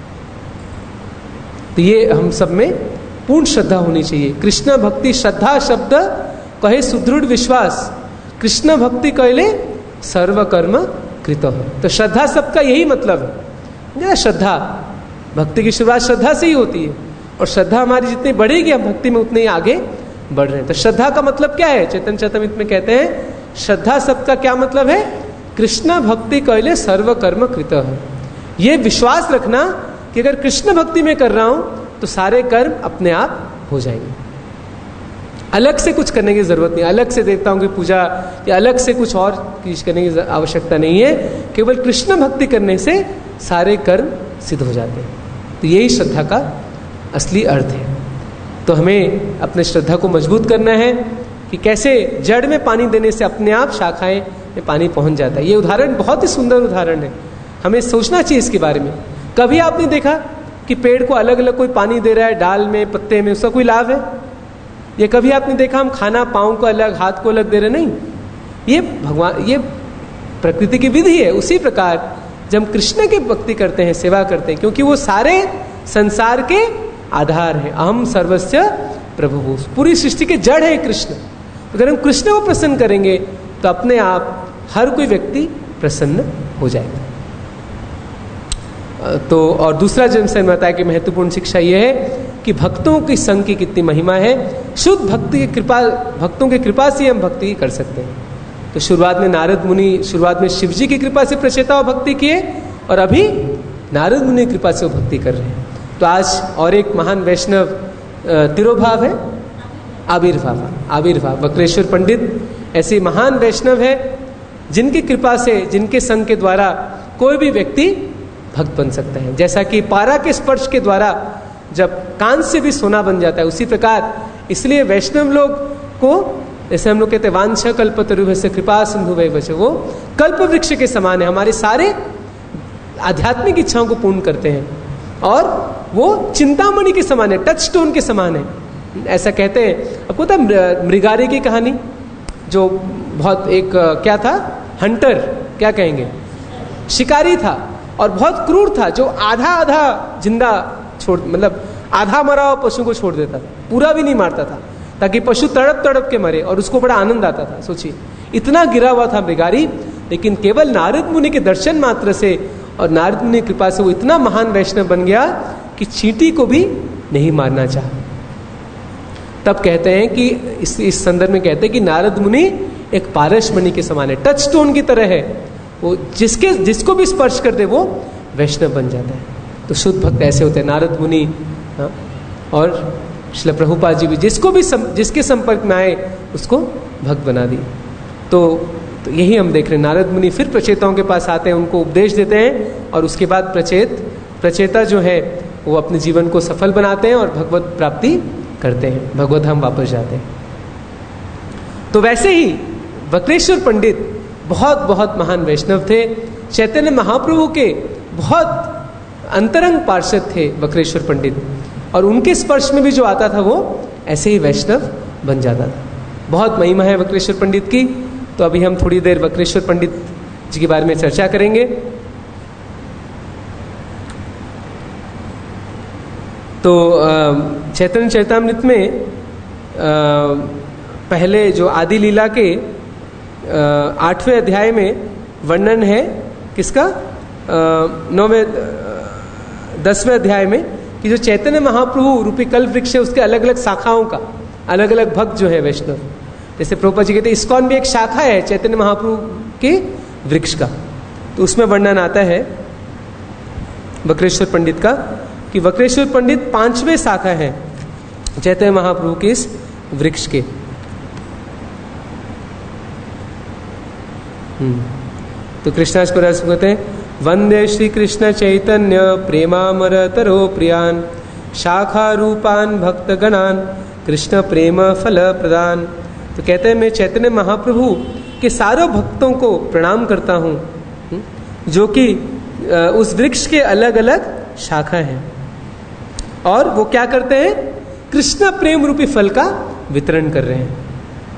Speaker 1: तो ये हम सब में पूर्ण श्रद्धा होनी चाहिए। कृष्ण भक्ति श्रद्धा शब्द कहे सुदृढ़ विश्वास, कृष्ण भक्ति कहले सर्व कर्म कृत हो। तो श्रद्धा सबका यही मतलब है। श्रद्धा, भक्ति की शुरुआत श्रद्धा से ही होती है, और श्रद्धा हमारी जितनी बढ़ेगी हम भक्ति में उतने ही आगे बढ़ रहे हैं। तो श्रद्धा का मतलब क्या है? चैतन्य चरितामृत में कहते हैं श्रद्धा सबका क्या मतलब है? कृष्ण भक्ति कहले सर्व कर्म कृत है। ये विश्वास रखना कि अगर कृष्ण भक्ति में कर रहा हूं तो सारे कर्म अपने आप हो जाएंगे। अलग से कुछ करने की जरूरत नहीं, अलग से देवताओं की पूजा या अलग से कुछ और चीज करने की आवश्यकता नहीं है। केवल कृष्ण भक्ति करने से सारे कर्म सिद्ध हो जाते हैं। तो यही श्रद्धा का असली अर्थ है। तो हमें अपने श्रद्धा को मजबूत करना है कि कैसे जड़ में पानी देने से अपने आप शाखाएं में पानी पहुंच जाता है। ये उदाहरण बहुत ही सुंदर उदाहरण है, हमें सोचना चाहिए इसके बारे में। कभी आपने देखा कि पेड़ को अलग अलग कोई पानी दे रहा है, डाल में, पत्ते में, उसका कोई लाभ है? ये कभी आपने देखा हम खाना पाँव को अलग, हाथ को अलग दे रहे? नहीं, ये भगवान, ये प्रकृति की विधि है। उसी प्रकार जब हम कृष्ण की भक्ति करते हैं, सेवा करते हैं, क्योंकि वो सारे संसार के आधार है। अहम सर्वस्य प्रभु, पूरी सृष्टि के जड़ है कृष्ण। अगर हम कृष्ण को प्रसन्न करेंगे तो अपने आप हर कोई व्यक्ति प्रसन्न हो जाएगा। तो और दूसरा जन्म से बताया कि महत्वपूर्ण शिक्षा यह है कि भक्तों की संग की कितनी महिमा है। शुद्ध भक्ति की कृपा, भक्तों की कृपा से हम भक्ति कर सकते हैं। तो शुरुआत में नारद मुनि शुरुआत में शिव जी की कृपा से प्रचेता भक्ति किए, और अभी नारद मुनि की कृपा से वो भक्ति कर रहे हैं। तो आज और एक महान वैष्णव तिरोभाव है, आविर्भाव आविर्भाव वक्रेश्वर पंडित ऐसे महान वैष्णव है जिनकी कृपा से, जिनके संग के द्वारा कोई भी व्यक्ति भक्त बन सकता है। जैसा कि पारा के स्पर्श के द्वारा जब कांच से भी सोना बन जाता है, उसी प्रकार इसलिए वैष्णव लोग को, जैसे हम लोग कहते हैं वांछा कल्पतरुभ्यश्च कृपा सिंधु वैवच, वो कल्प वृक्ष के समान है, हमारे सारे आध्यात्मिक इच्छाओं को पूर्ण करते हैं। और वो चिंतामणि के समान है, टच स्टोन के समान है, ऐसा कहते हैं। आपको पता है मृगारी की कहानी, जो बहुत एक क्या था, हंटर, क्या कहेंगे, शिकारी था और बहुत क्रूर था, जो आधा आधा जिंदा छोड़, मतलब आधा मरा हुआ पशु को छोड़ देता था, पूरा भी नहीं मारता था, ताकि पशु तड़प तड़प के मरे, और उसको बड़ा आनंद आता था। सोचिए, इतना गिरा हुआ था मृगारी, लेकिन केवल नारद मुनि के दर्शन मात्र से और नारद मुनि की कृपा से वो इतना महान वैष्णव बन गया कि चींटी को भी नहीं मारना चाहा। तब कहते हैं कि इस इस संदर्भ में कहते हैं कि नारद मुनि एक पारस मणि के समान है, टच स्टोन की तरह है, वो जिसके जिसको भी स्पर्श कर दे वो वैष्णव बन जाता है। तो शुद्ध भक्त ऐसे होते हैं, नारद मुनि, हाँ, और श्रील प्रभुपाद जी भी जिसको भी सम, जिसके संपर्क में आए उसको भक्त बना दी। तो, तो यही हम देख रहे हैं, नारद मुनि फिर प्रचेताओं के पास आते हैं, उनको उपदेश देते हैं, और उसके बाद प्रचेत प्रचेता जो है वो अपने जीवन को सफल बनाते हैं और भगवत प्राप्ति करते हैं, भगवत धाम वापस जाते हैं। तो वैसे ही वक्रेश्वर पंडित बहुत बहुत महान वैष्णव थे, चैतन्य महाप्रभु के बहुत अंतरंग पार्षद थे वक्रेश्वर पंडित, और उनके स्पर्श में भी जो आता था वो ऐसे ही वैष्णव बन जाता था। बहुत महिमा है वक्रेश्वर पंडित की। तो अभी हम थोड़ी देर वक्रेश्वर पंडित जी के बारे में चर्चा करेंगे। तो चैतन्य चरितामृत में पहले जो आदि लीला के आठवें अध्याय में वर्णन है किसका, नौवें दसवें अध्याय में, कि जो चैतन्य महाप्रभु रूपी कल्प वृक्ष है उसके अलग अलग शाखाओं का, अलग अलग भक्त जो है वैष्णव, जैसे प्रभुपाद जी कहते हैं इस्कॉन भी एक शाखा है चैतन्य महाप्रभु के वृक्ष का। तो उसमें वर्णन आता है वक्रेश्वर पंडित का कि वक्रेश्वर पंडित पांचवें शाखा है चैतन्य महाप्रभु के इस वृक्ष के। हम्म तो कृष्णास्पद कहते हैं वंदे श्री कृष्ण चैतन्य प्रेमामर तरो प्रियान शाखा रूपान भक्त गणान कृष्ण प्रेम फल प्रदान। तो कहते हैं मैं चैतन्य महाप्रभु के सारे भक्तों को प्रणाम करता हूँ, जो कि उस वृक्ष के अलग अलग शाखा हैं, और वो क्या करते हैं, कृष्ण प्रेम रूपी फल का वितरण कर रहे हैं।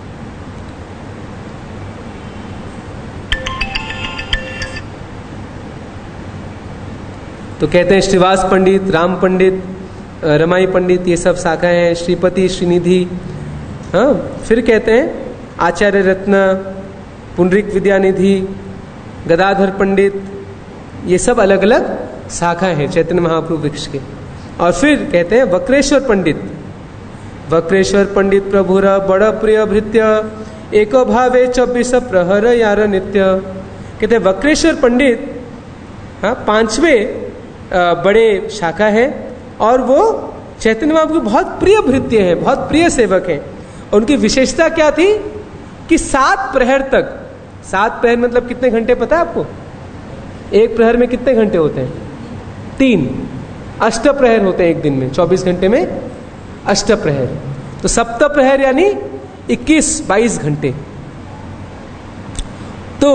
Speaker 1: तो कहते हैं श्रीवास पंडित, राम पंडित, रमाई पंडित, ये सब शाखाएं हैं, श्रीपति, श्रीनिधि, हाँ। फिर कहते हैं आचार्य रत्न, पुंडरिक विद्यानिधि, गदाधर पंडित, ये सब अलग अलग शाखा है चैतन्य महाप्रभु वृक्ष के। और फिर कहते हैं वक्रेश्वर पंडित, वक्रेश्वर पंडित प्रभुर बड़ प्रिय भृत्य एक भावे चौबीस प्रहर यार नित्य। कहते हैं वक्रेश्वर पंडित, हाँ, पांचवें बड़े शाखा है, और वो चैतन्य महाप्रभु बहुत प्रिय भृत्य हैं, बहुत प्रिय सेवक हैं। उनकी विशेषता क्या थी कि सात प्रहर तक, सात प्रहर मतलब कितने घंटे पता है आपको? एक प्रहर में कितने घंटे होते हैं? तीन। अष्ट प्रहर होते हैं एक दिन में, चौबीस घंटे में अष्ट प्रहर। तो सप्त प्रहर यानी इक्कीस बाईस घंटे। तो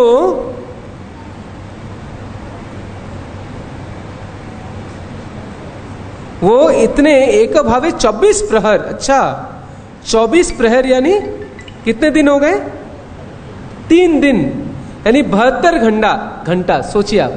Speaker 1: वो इतने एक भावे चौबीस प्रहर, अच्छा चौबीस प्रहर यानी कितने दिन हो गए? तीन दिन, यानी बहत्तर घंटा घंटा सोचिए आप,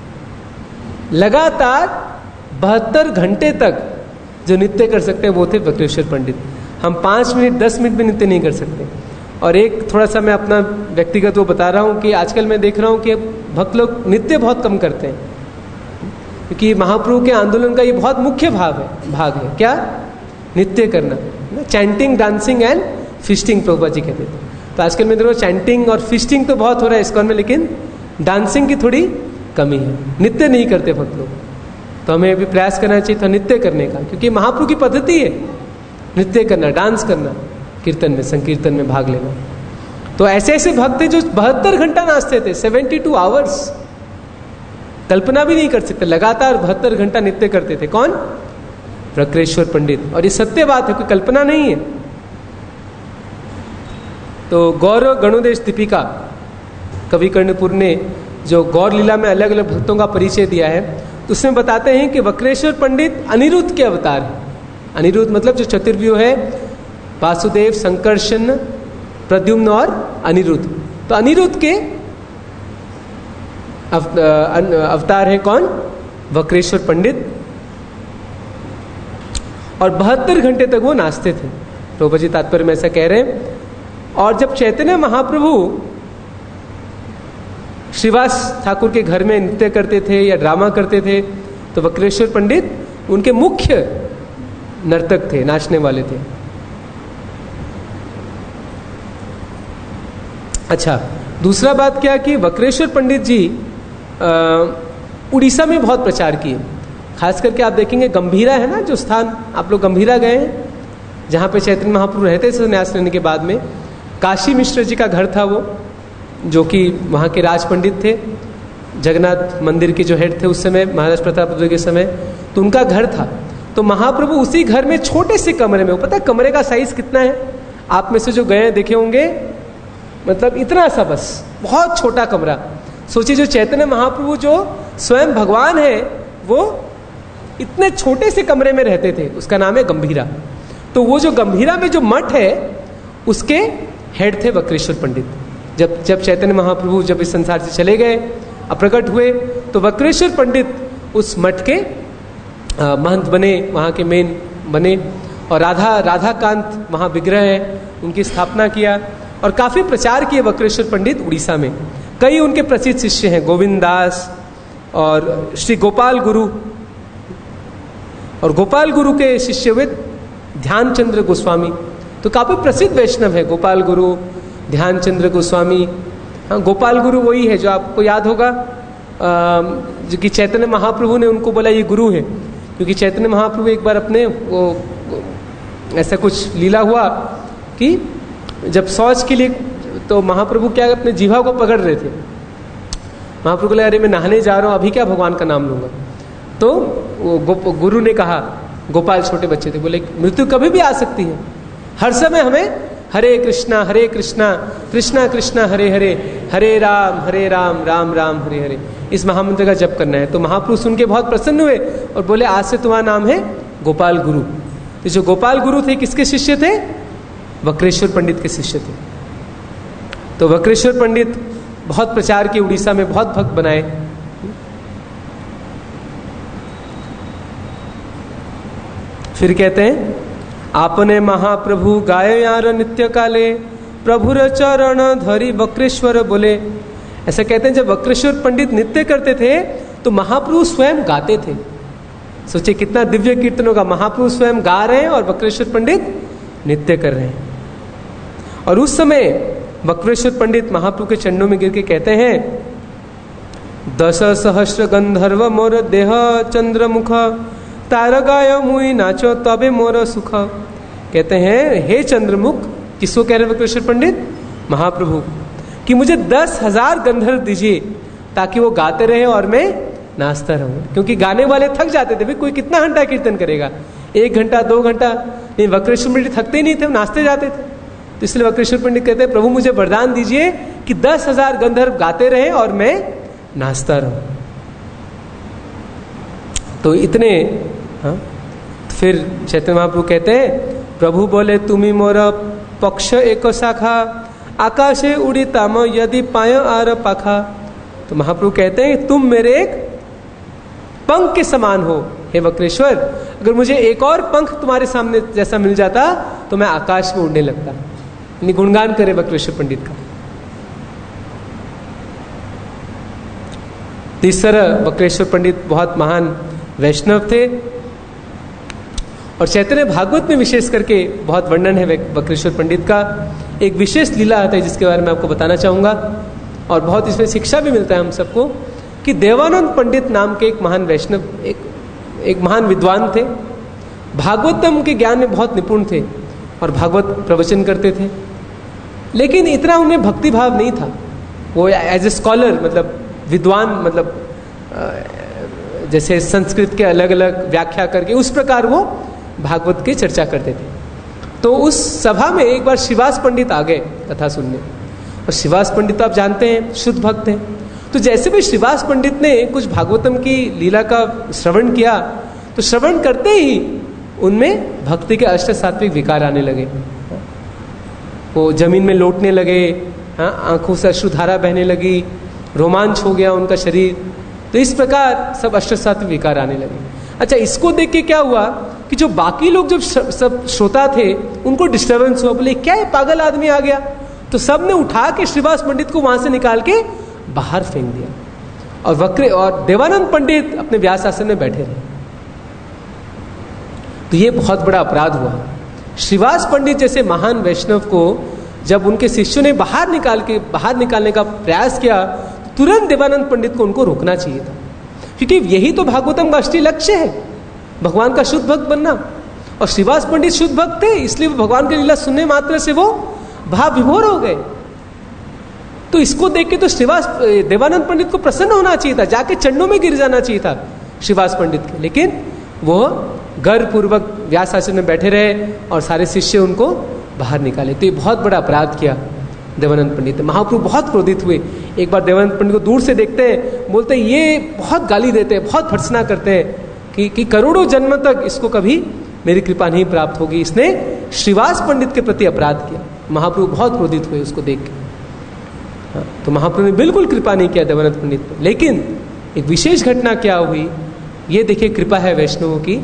Speaker 1: लगातार बहत्तर घंटे तक जो नृत्य कर सकते हैं वो थे वक्रेश्वर पंडित। हम पाँच मिनट दस मिनट में नृत्य नहीं कर सकते। और एक थोड़ा सा मैं अपना व्यक्तिगत वो बता रहा हूँ कि आजकल मैं देख रहा हूँ कि भक्त लोग नृत्य बहुत कम करते हैं, क्योंकि महाप्रभु के आंदोलन का ये बहुत मुख्य भाग है भाग है क्या? नृत्य करना, chanting, dancing and feasting Prabhupada ji कहते थे। तो आजकल मैं देख रहा हूँ चैंटिंग और फिस्टिंग तो बहुत हो रहा है इस्कॉन में, लेकिन डांसिंग की थोड़ी कमी है, नृत्य नहीं करते भक्त लोग। तो हमें भी प्रयास करना चाहिए था नृत्य करने का, क्योंकि महाप्रभु की पद्धति है नृत्य करना, डांस करना, कीर्तन में, संकीर्तन में भाग लेना। तो ऐसे ऐसे भक्त थे जो बहत्तर घंटा नाचते थे, सेवेंटी टू आवर्स, कल्पना भी नहीं कर सकते, लगातार बहत्तर घंटा नृत्य करते थे। कौन? वक्रेश्वर पंडित। और ये सत्य बात है, कोई कल्पना नहीं है। तो गौर गणोदेश दीपिका कवि कर्णपुर ने जो गौर लीला में अलग अलग भक्तों का परिचय दिया है, तो उसमें बताते हैं कि वक्रेश्वर पंडित अनिरुद्ध के अवतार है। अनिरुद्ध मतलब जो चतुर्व्यूह है, वासुदेव, संकर्षण, प्रद्युम्न और अनिरुद्ध। तो अनिरुद्ध के अवतार है कौन? वक्रेश्वर पंडित। और बहत्तर घंटे तक वो नाचते थे। प्रभुपाद जी तात्पर्य में ऐसा कह रहे हैं। और जब चैतन्य महाप्रभु श्रीवास ठाकुर के घर में नृत्य करते थे या ड्रामा करते थे, तो वक्रेश्वर पंडित उनके मुख्य नर्तक थे, नाचने वाले थे। अच्छा, दूसरा बात क्या कि वक्रेश्वर पंडित जी उड़ीसा में बहुत प्रचार किए। खास करके आप देखेंगे गंभीरा है ना, जो स्थान, आप लोग गंभीरा गए हैं जहाँ पे चैतन्य महाप्रभु रहते थे संन्यास लेने के बाद में। काशी मिश्र जी का घर था वो, जो कि वहाँ के राज पंडित थे, जगन्नाथ मंदिर के जो हेड थे उस समय, महाराज प्रताप के समय, तो उनका घर था। तो महाप्रभु उसी घर में छोटे से कमरे में, वो पता है कमरे का साइज कितना है? आप में से जो गए देखे होंगे, मतलब इतना सा, बस बहुत छोटा कमरा। सोचिए जो चैतन्य महाप्रभु जो स्वयं भगवान है, वो इतने छोटे से कमरे में रहते थे। उसका नाम है गंभीरा। तो वो जो गंभीरा में जो मठ है, उसके हेड थे वक्रेश्वर पंडित। जब जब चैतन्य महाप्रभु जब इस संसार से चले गए, अप्रकट हुए, तो वक्रेश्वर पंडित उस मठ के महंत बने, वहाँ के मेन बने। और राधा राधाकांत वहाँ विग्रह है, उनकी स्थापना किया और काफ़ी प्रचार किए वक्रेश्वर पंडित उड़ीसा में। कई उनके प्रसिद्ध शिष्य हैं, गोविंद दास और श्री गोपाल गुरु। और गोपाल गुरु के शिष्य हुए ध्यानचंद्र गोस्वामी। तो काफ़ी प्रसिद्ध वैष्णव है गोपाल गुरु, ध्यानचंद्र गोस्वामी। हाँ, गोपाल गुरु वही है जो आपको याद होगा, जो कि चैतन्य महाप्रभु ने उनको बोला ये गुरु है, क्योंकि चैतन्य महाप्रभु एक बार अपने वो ऐसा कुछ लीला हुआ कि जब शौच के लिए, तो महाप्रभु क्या अपने जीवा को पकड़ रहे थे। महाप्रभु को लगा अरे मैं नहाने जा रहा हूँ, अभी क्या भगवान का नाम लूंगा। तो वो गुरु ने कहा, गोपाल छोटे बच्चे थे, बोले मृत्यु कभी भी आ सकती है, हर समय हमें हरे कृष्णा हरे कृष्णा कृष्णा कृष्णा हरे हरे, हरे राम हरे राम राम राम हरे हरे, इस महामंत्र का जप करना है। तो महाप्रभु सुन के बहुत प्रसन्न हुए और बोले आज से तुम्हारा नाम है गोपाल गुरु। तो जो गोपाल गुरु थे किसके शिष्य थे? वक्रेश्वर पंडित के शिष्य थे। तो वक्रेश्वर पंडित बहुत प्रचार किए, उड़ीसा में बहुत भक्त बनाए। फिर कहते हैं, आपने महाप्रभु गाये यार नित्य काले, प्रभुर चरण धरी वक्रेश्वर बोले। ऐसा कहते हैं जब वक्रेश्वर पंडित नृत्य करते थे तो महाप्रभु स्वयं गाते थे। सोचिए कितना दिव्य कीर्तन होगा, महाप्रभु स्वयं गा रहे हैं और वक्रेश्वर पंडित नृत्य कर रहे हैं। और उस समय वक्रेश्वर पंडित महाप्रभु के चरणों में गिर के कहते हैं, दस सहस्र गंधर्व मोर देह चंद्रमुख, तार गाय मुई नाचो तबे मोर सुख। कहते हैं हे चंद्रमुख, किसको कह रहे वक्रेश्वर पंडित? महाप्रभु, कि मुझे दस हजार गंधर्व दीजिए ताकि वो गाते रहे और मैं नाचता रहूं। क्योंकि गाने वाले थक जाते थे, भाई कोई कितना घंटा कीर्तन करेगा, एक घंटा दो घंटा, नहीं वक्रेश्वर पंडित थकते ही नहीं थे, नाचते जाते थे। तो इसलिए वक्रेश्वर पंडित कहते हैं प्रभु मुझे वरदान दीजिए कि दस हजार गंधर्व गाते रहे और मैं नाचता रहूं। तो इतने हाँ फिर चैतन्य महाप्रभु कहते हैं प्रभु बोले तुम्ही मोर पक्ष एक शाखा आकाशे उड़ी ताम यदि पाय आर पाखा। तो महाप्रभु कहते हैं तुम मेरे एक पंख के समान हो हे वक्रेश्वर, अगर मुझे एक और पंख तुम्हारे सामने जैसा मिल जाता तो मैं आकाश में उड़ने लगता। गुणगान करे वक्रेश्वर पंडित का। इस तरह वक्रेश्वर पंडित बहुत महान वैष्णव थे और चैतन्य भागवत में विशेष करके बहुत वर्णन है वक्रेश्वर पंडित का। एक विशेष लीला आता है जिसके बारे में आपको बताना चाहूंगा और बहुत इसमें शिक्षा भी मिलता है हम सबको कि देवानंद पंडित नाम के एक महान वैष्णव, एक एक महान विद्वान थे, भागवतम के ज्ञान में बहुत निपुण थे और भागवत प्रवचन करते थे, लेकिन इतना उन्हें भक्ति भाव नहीं था। वो एज ए स्कॉलर मतलब विद्वान मतलब जैसे संस्कृत के अलग अलग व्याख्या करके उस प्रकार वो भागवत की चर्चा करते थे। तो उस सभा में एक बार श्रीवास पंडित आ गए कथा सुनने, और श्रीवास पंडित तो आप जानते हैं शुद्ध भक्त हैं। तो जैसे भी श्रीवास पंडित ने कुछ भागवतम की लीला का श्रवण किया तो श्रवण करते ही उनमें भक्ति के अष्ट सात्विक विकार आने लगे। वो जमीन में लौटने लगे, आंखों से अश्रुधारा बहने लगी, रोमांच हो गया उनका शरीर। तो इस प्रकार सब अष्ट सात्विक विकार आने लगे। अच्छा, इसको देख के क्या हुआ कि जो बाकी लोग जब सब श्रोता थे उनको डिस्टर्बेंस हुआ, बोले क्या है पागल आदमी आ गया। तो सब ने उठा के श्रीवास पंडित को वहां से निकाल के बाहर फेंक दिया और वक्रे और देवानंद पंडित अपने व्यास आसन में बैठे रहे। तो ये बहुत बड़ा अपराध हुआ। श्रीवास पंडित जैसे महान वैष्णव को जब उनके शिष्यों ने बाहर निकाल के बाहर निकालने का प्रयास किया, तुरंत देवानंद पंडित को उनको रोकना चाहिए था, क्योंकि यही तो भागवतम का असली लक्ष्य है, भगवान का शुद्ध भक्त बनना। और श्रीवास पंडित शुद्ध भक्त थे, इसलिए वो भगवान की लीला सुनने मात्र से वो भाव विभोर हो गए। तो इसको देख के तो श्रीवास देवानंद पंडित को प्रसन्न होना चाहिए था, जाके चरणों में गिर जाना चाहिए था श्रीवास पंडित के, लेकिन वो गर्वपूर्वक व्यास आश्रम में बैठे रहे और सारे शिष्य उनको बाहर निकाले। तो ये बहुत बड़ा अपराध किया देवानंद पंडित। महाप्रभु बहुत क्रोधित हुए। एक बार देवानंद पंडित को दूर से देखते हैं, बोलते हैं ये बहुत गाली देते हैं, बहुत भर्त्सना करते हैं कि, कि करोड़ों जन्म तक इसको कभी मेरी कृपा नहीं प्राप्त होगी। इसने श्रीवास पंडित के प्रति अपराध किया। महाप्रभु बहुत क्रोधित हुए उसको देख के। हाँ, तो महाप्रभु ने बिल्कुल कृपा नहीं किया देवानंद पंडित पर। लेकिन एक विशेष घटना क्या हुई, ये देखिए कृपा है वैष्णवों की।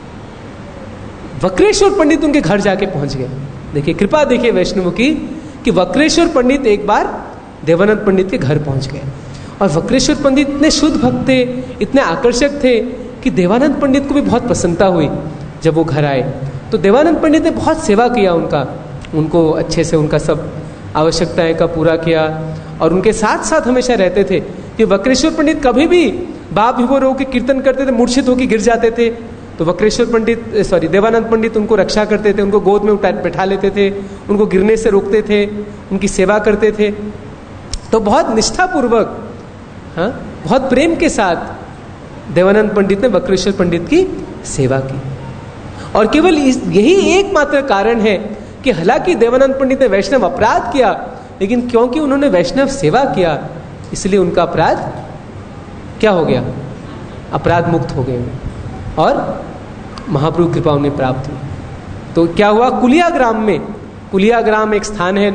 Speaker 1: वक्रेश्वर पंडित उनके घर जाके पहुंच गए। देखिए कृपा देखिए वैष्णवों की कि वक्रेश्वर पंडित एक बार देवानंद पंडित के घर पहुंच गए और वक्रेश्वर पंडित इतने शुद्ध भक्त थे, इतने आकर्षक थे कि देवानंद पंडित को भी बहुत प्रसन्नता हुई जब वो घर आए। तो देवानंद पंडित ने बहुत सेवा किया उनका, उनको अच्छे से उनका सब आवश्यकताएं का पूरा किया और उनके साथ साथ हमेशा रहते थे। कि वक्रेश्वर पंडित कभी भी बाप विभोर होकर कीर्तन करते थे, मूर्छित होकर गिर जाते थे, तो वक्रेश्वर पंडित सॉरी देवानंद पंडित उनको रक्षा करते थे, उनको गोद में उठा बैठा लेते थे, उनको गिरने से रोकते थे, उनकी सेवा करते थे। तो बहुत निष्ठापूर्वक, हाँ, बहुत प्रेम के साथ देवानंद पंडित ने वक्रेश्वर पंडित की सेवा की। और केवल इस यही एकमात्र कारण है कि हालांकि देवानंद पंडित ने वैष्णव अपराध किया, लेकिन क्योंकि उन्होंने वैष्णव सेवा किया इसलिए उनका अपराध क्या हो गया, अपराध मुक्त हो गए और महाप्रभु कृपा उन्हें प्राप्त हुई। तो क्या हुआ, कुलिया ग्राम में, कुलिया ग्राम एक स्थान है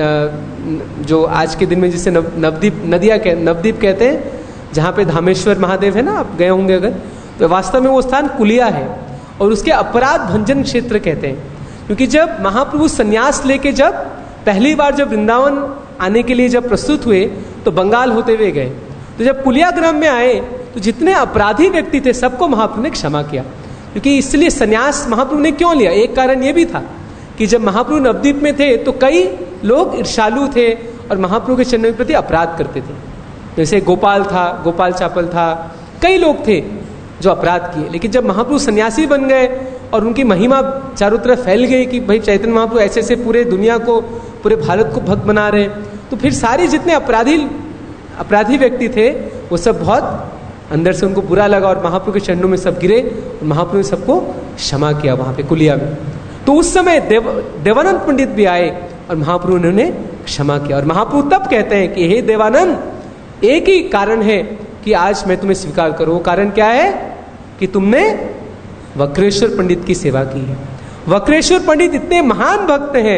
Speaker 1: जो आज के दिन में जिसे नव, नवदीप नदिया कह, नवदीप कहते हैं, जहाँ पे धामेश्वर महादेव है ना, आप गए होंगे अगर, तो वास्तव में वो स्थान कुलिया है और उसके अपराध भंजन क्षेत्र कहते हैं। क्योंकि जब महाप्रभु संन्यास लेके जब पहली बार जब वृंदावन आने के लिए जब प्रस्तुत हुए तो बंगाल होते हुए गए, तो जब कुलिया ग्राम में आए तो जितने अपराधी व्यक्ति थे सबको महाप्रभु ने क्षमा किया। क्योंकि इसलिए संन्यास महाप्रभु ने क्यों लिया, एक कारण ये भी था कि जब महाप्रभु नवद्वीप में थे तो कई लोग ईर्ष्यालु थे और महाप्रभु के चरणों के प्रति अपराध करते थे। जैसे गोपाल था, गोपाल चापल था, कई लोग थे जो अपराध किए। लेकिन जब महाप्रभु सन्यासी बन गए और उनकी महिमा चारों तरफ फैल गई कि भाई चैतन्य महाप्रभु ऐसे ऐसे पूरे दुनिया को, पूरे भारत को भक्त बना रहे हैं, तो फिर सारे जितने अपराधी अपराधी व्यक्ति थे वो सब बहुत अंदर से उनको बुरा लगा और महाप्रभु के चरणों में सब गिरे और महाप्रभु ने सबको क्षमा किया वहाँ पे कुलिया में। तो उस समय देव देवानंद पंडित भी आए और महाप्रभु ने उन्हें क्षमा किया। और महाप्रभु तब कहते हैं कि हे देवानंद, एक ही कारण है कि आज मैं तुम्हें स्वीकार करूं। वो कारण क्या है कि तुमने वक्रेश्वर पंडित की सेवा की है। वक्रेश्वर पंडित इतने महान भक्त हैं,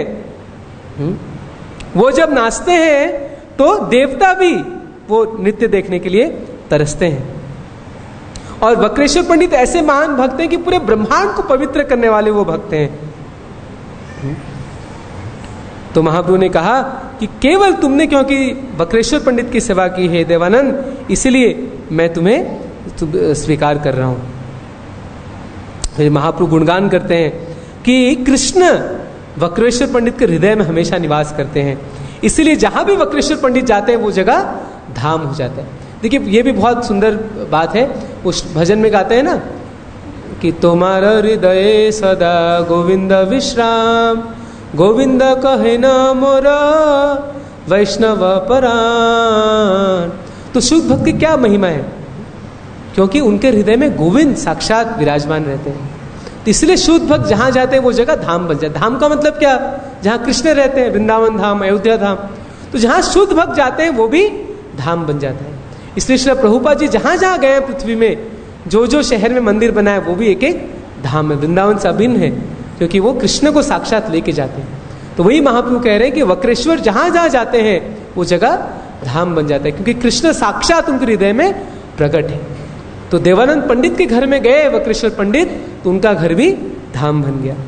Speaker 1: वो जब नाचते हैं तो देवता भी वो नृत्य देखने के लिए तरसते हैं। और वक्रेश्वर पंडित ऐसे महान भक्त हैं कि पूरे ब्रह्मांड को पवित्र करने वाले वो भक्त हैं। तो महाप्रभु ने कहा कि केवल तुमने क्योंकि वक्रेश्वर पंडित की सेवा की है देवानंद, इसलिए मैं तुम्हें स्वीकार कर रहा हूं। फिर महाप्रभु गुणगान करते हैं कि कृष्ण वक्रेश्वर पंडित के हृदय में हमेशा निवास करते हैं, इसलिए जहां भी वक्रेश्वर पंडित जाते हैं वो जगह धाम हो जाता है। देखिए ये भी बहुत सुंदर बात है, उस भजन में गाते हैं ना कि तुम्हारा हृदय सदा गोविंद विश्राम, गोविंद कहे न मोरा वैष्णव परान। तो शुद्ध भक्त की क्या महिमा है, क्योंकि उनके हृदय में गोविंद साक्षात विराजमान रहते हैं। तो इसलिए शुद्ध भक्त जहां जाते हैं वो जगह धाम बन जाए। धाम का मतलब क्या, जहां कृष्ण रहते हैं, वृंदावन धाम, अयोध्या धाम। तो जहां शुद्ध भक्त जाते हैं वो भी धाम बन जाता है। इसलिए श्री प्रभुपाद जी जहां जहां गए पृथ्वी में, जो जो शहर में मंदिर बनाए वो भी एक एक धाम है, वृंदावन से अभिन्न है, क्योंकि वो कृष्ण को साक्षात लेके जाते हैं। तो वही महाप्रभु कह रहे हैं कि वक्रेश्वर जहां जहां जाते हैं वो जगह धाम बन जाता है, क्योंकि कृष्ण साक्षात उनके हृदय में प्रकट है। तो देवानंद पंडित के घर में गए वक्रेश्वर पंडित, तो उनका घर भी धाम बन गया।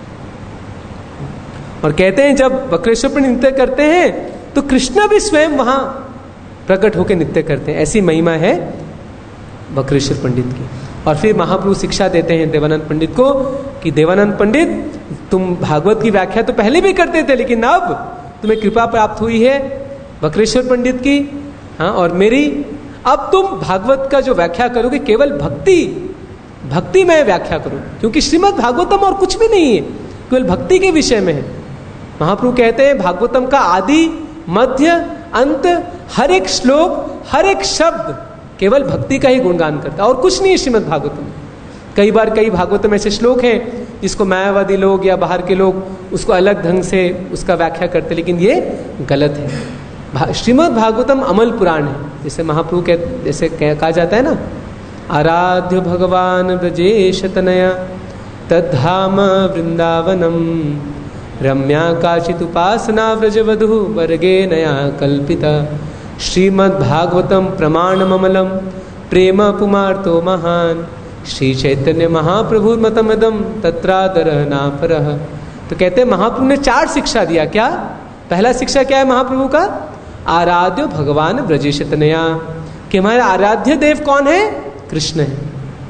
Speaker 1: और कहते हैं जब वक्रेश्वर पंडित नृत्य करते हैं तो कृष्ण भी स्वयं वहां प्रकट होकर नृत्य करते हैं। ऐसी महिमा है वक्रेश्वर पंडित की। और फिर महाप्रभु शिक्षा देते हैं देवानंद पंडित को कि देवानंद पंडित, तुम भागवत की व्याख्या तो पहले भी करते थे, लेकिन अब तुम्हें कृपा प्राप्त हुई है वक्रेश्वर पंडित की, हाँ, और मेरी, अब तुम भागवत का जो व्याख्या करोगे केवल भक्ति भक्ति में व्याख्या करो, क्योंकि श्रीमद् भागवतम और कुछ भी नहीं है, केवल भक्ति के विषय में है। महाप्रभु कहते हैं भागवतम का आदि मध्य अंत, हर एक श्लोक, हर एक शब्द केवल भक्ति का ही गुणगान करता है और कुछ नहीं है श्रीमद् भागवतम। कई बार कई भागवतम ऐसे श्लोक हैं जिसको मायावादी लोग या बाहर के लोग उसको अलग ढंग से उसका व्याख्या करते, लेकिन ये गलत है। श्रीमद् भागवतम अमल पुराण है, जैसे महाप्रभु के जैसे कहा जाता है ना, आराध्य भगवान ब्रजेश तनया तद्धाम वृंदावनम रम्या काचित उपासना व्रजवधु वर्गे नया कल्पिता श्रीमद् भागवतम प्रमाणममलम प्रेम पुमार्तो महान श्री चैतन्य महाप्रभु मतमदम तत्रादर नापरः। तो कहते हैं महाप्रभु ने चार शिक्षा दिया। क्या पहला शिक्षा क्या है महाप्रभु का, आराध्य भगवान ब्रजेश तनया, कि हमारे आराध्य देव कौन है, कृष्ण है,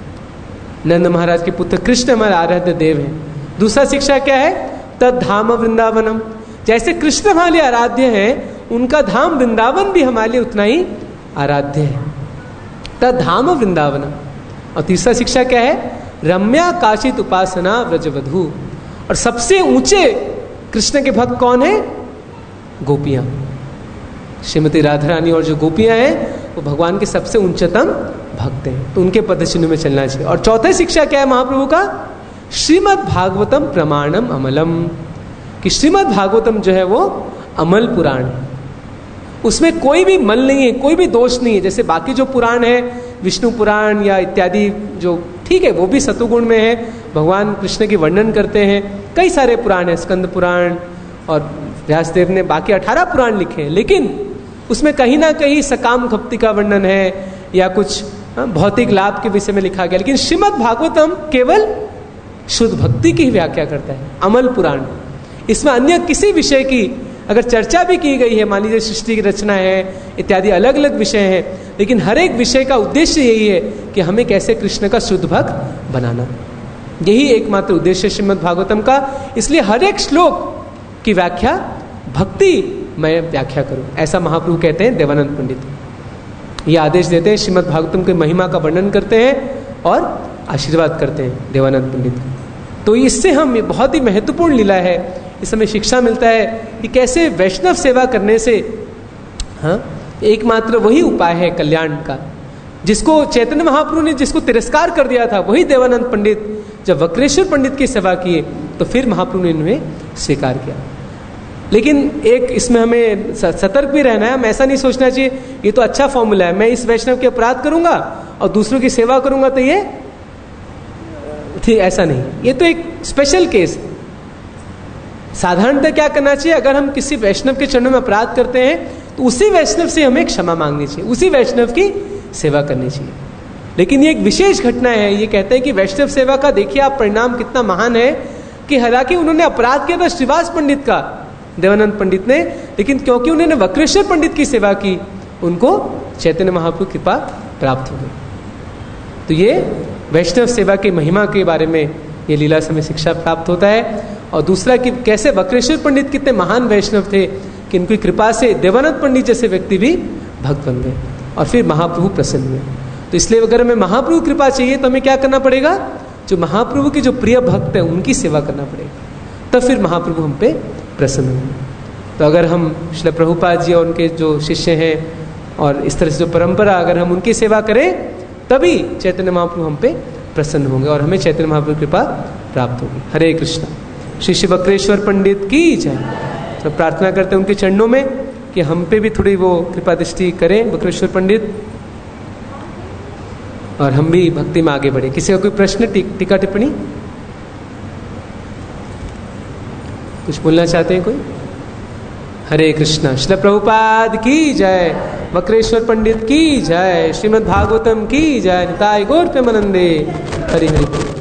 Speaker 1: नंद महाराज के पुत्र कृष्ण हमारे आराध्य देव है। दूसरा शिक्षा क्या है, तद धाम वृंदावनम, जैसे कृष्ण हमारे लिए आराध्य है उनका धाम वृंदावन भी हमारे लिए उतना ही आराध्य है, तद धाम वृंदावनम। और तीसरा शिक्षा क्या है, रम्या काचित उपासना व्रजवधु, और सबसे ऊंचे कृष्ण के भक्त कौन है, गोपियां, श्रीमती राधा रानी और जो गोपियां हैं वो भगवान के सबसे उच्चतम भक्त हैं, तो उनके पदचिन्ह में चलना चाहिए। और चौथा शिक्षा क्या है महाप्रभु का, श्रीमद् भागवतम प्रमाणम अमलम, कि श्रीमद् भागवतम जो है वो अमल पुराण है, उसमें कोई भी मल नहीं है, कोई भी दोष नहीं है। जैसे बाकी जो पुराण है, विष्णु पुराण या इत्यादि जो, ठीक है वो भी सतुगुण में है, भगवान कृष्ण के वर्णन करते हैं, कई सारे पुराण है, स्कंद पुराण और व्यासदेव ने बाकी अठारह पुराण लिखे हैं, लेकिन उसमें कहीं ना कहीं सकाम भक्ति का वर्णन है या कुछ भौतिक लाभ के विषय में लिखा गया, लेकिन श्रीमद् भागवतम केवल शुद्ध भक्ति की व्याख्या करता है, अमल पुराण। इसमें अन्य किसी विषय की अगर चर्चा भी की गई है, मान लीजिए सृष्टि की रचना है इत्यादि अलग अलग विषय हैं, लेकिन हर एक विषय का उद्देश्य यही है कि हमें कैसे कृष्ण का शुद्ध भक्त बनाना, यही एकमात्र उद्देश्य श्रीमद् भागवतम का। इसलिए हर एक श्लोक की व्याख्या भक्ति मैं व्याख्या करूं, ऐसा महाप्रभु कहते हैं देवानंद पंडित। ये आदेश देते हैं, श्रीमद् भागवतम की महिमा का वर्णन करते हैं और आशीर्वाद करते हैं देवानंद पंडित। तो इससे हम बहुत ही महत्वपूर्ण लीला है, इस हमें शिक्षा मिलता है कि कैसे वैष्णव सेवा करने से हाँ एकमात्र वही उपाय है कल्याण का, जिसको चैतन्य महाप्रभु ने जिसको तिरस्कार कर दिया था, वही देवानंद पंडित जब वक्रेश्वर पंडित की सेवा किए तो फिर महाप्रभु ने इन्हें स्वीकार किया। लेकिन एक इसमें हमें सतर्क भी रहना है, हम ऐसा नहीं सोचना चाहिए ये तो अच्छा फॉर्मूला है, मैं इस वैष्णव के अपराध करूंगा और दूसरों की सेवा करूंगा तो ये ठीक, ऐसा नहीं, ये तो एक स्पेशल केस। साधारणतः क्या करना चाहिए, अगर हम किसी वैष्णव के चरणों में अपराध करते हैं तो उसी वैष्णव से हमें क्षमा मांगनी चाहिए, उसी वैष्णव की सेवा करनी चाहिए। लेकिन ये एक विशेष घटना है, ये कहते हैं कि वैष्णव सेवा का देखिए आप परिणाम कितना महान है कि हालांकि उन्होंने अपराध किया था श्रीवास पंडित का, देवानंद पंडित ने, लेकिन क्योंकि उन्होंने वक्रेश्वर पंडित की सेवा की उनको चैतन्य महाप्रभु की कृपा प्राप्त हो गई। तो ये वैष्णव सेवा की महिमा के बारे में ये लीला से हमें शिक्षा प्राप्त होता है। और दूसरा कि कैसे वक्रेश्वर पंडित कितने महान वैष्णव थे कि इनकी कृपा से देवानंद पंडित जैसे व्यक्ति भी भक्त बन गए और फिर महाप्रभु प्रसन्न हुए। तो इसलिए अगर हमें महाप्रभु कृपा चाहिए तो हमें क्या करना पड़ेगा, जो महाप्रभु के जो प्रिय भक्त हैं उनकी सेवा करना पड़ेगा, तब फिर महाप्रभु हम पे प्रसन्न होंगे। तो अगर हम श्रील प्रभुपाद जी और उनके जो शिष्य हैं और इस तरह से जो परंपरा, अगर हम उनकी सेवा करें तभी चैतन्य महाप्रभु हम पे प्रसन्न होंगे और हमें चैतन्य महाप्रभु कृपा प्राप्त होगी। हरे कृष्णा। श्री श्री वक्रेश्वर पंडित की जय। तो प्रार्थना करते हैं उनके चरणों में कि हम पे भी थोड़ी वो कृपा दृष्टि करें वक्रेश्वर पंडित, और हम भी भक्ति में आगे बढ़े। किसी का कोई प्रश्न, टीका टिप्पणी, कुछ बोलना चाहते हैं कोई? हरे कृष्णा। श्रील प्रभुपाद की जय, वक्रेश्वर पंडित की जय, श्रीमद् भागवतम की जय, निताय गौर प्रेमानंदे। हरि हरि।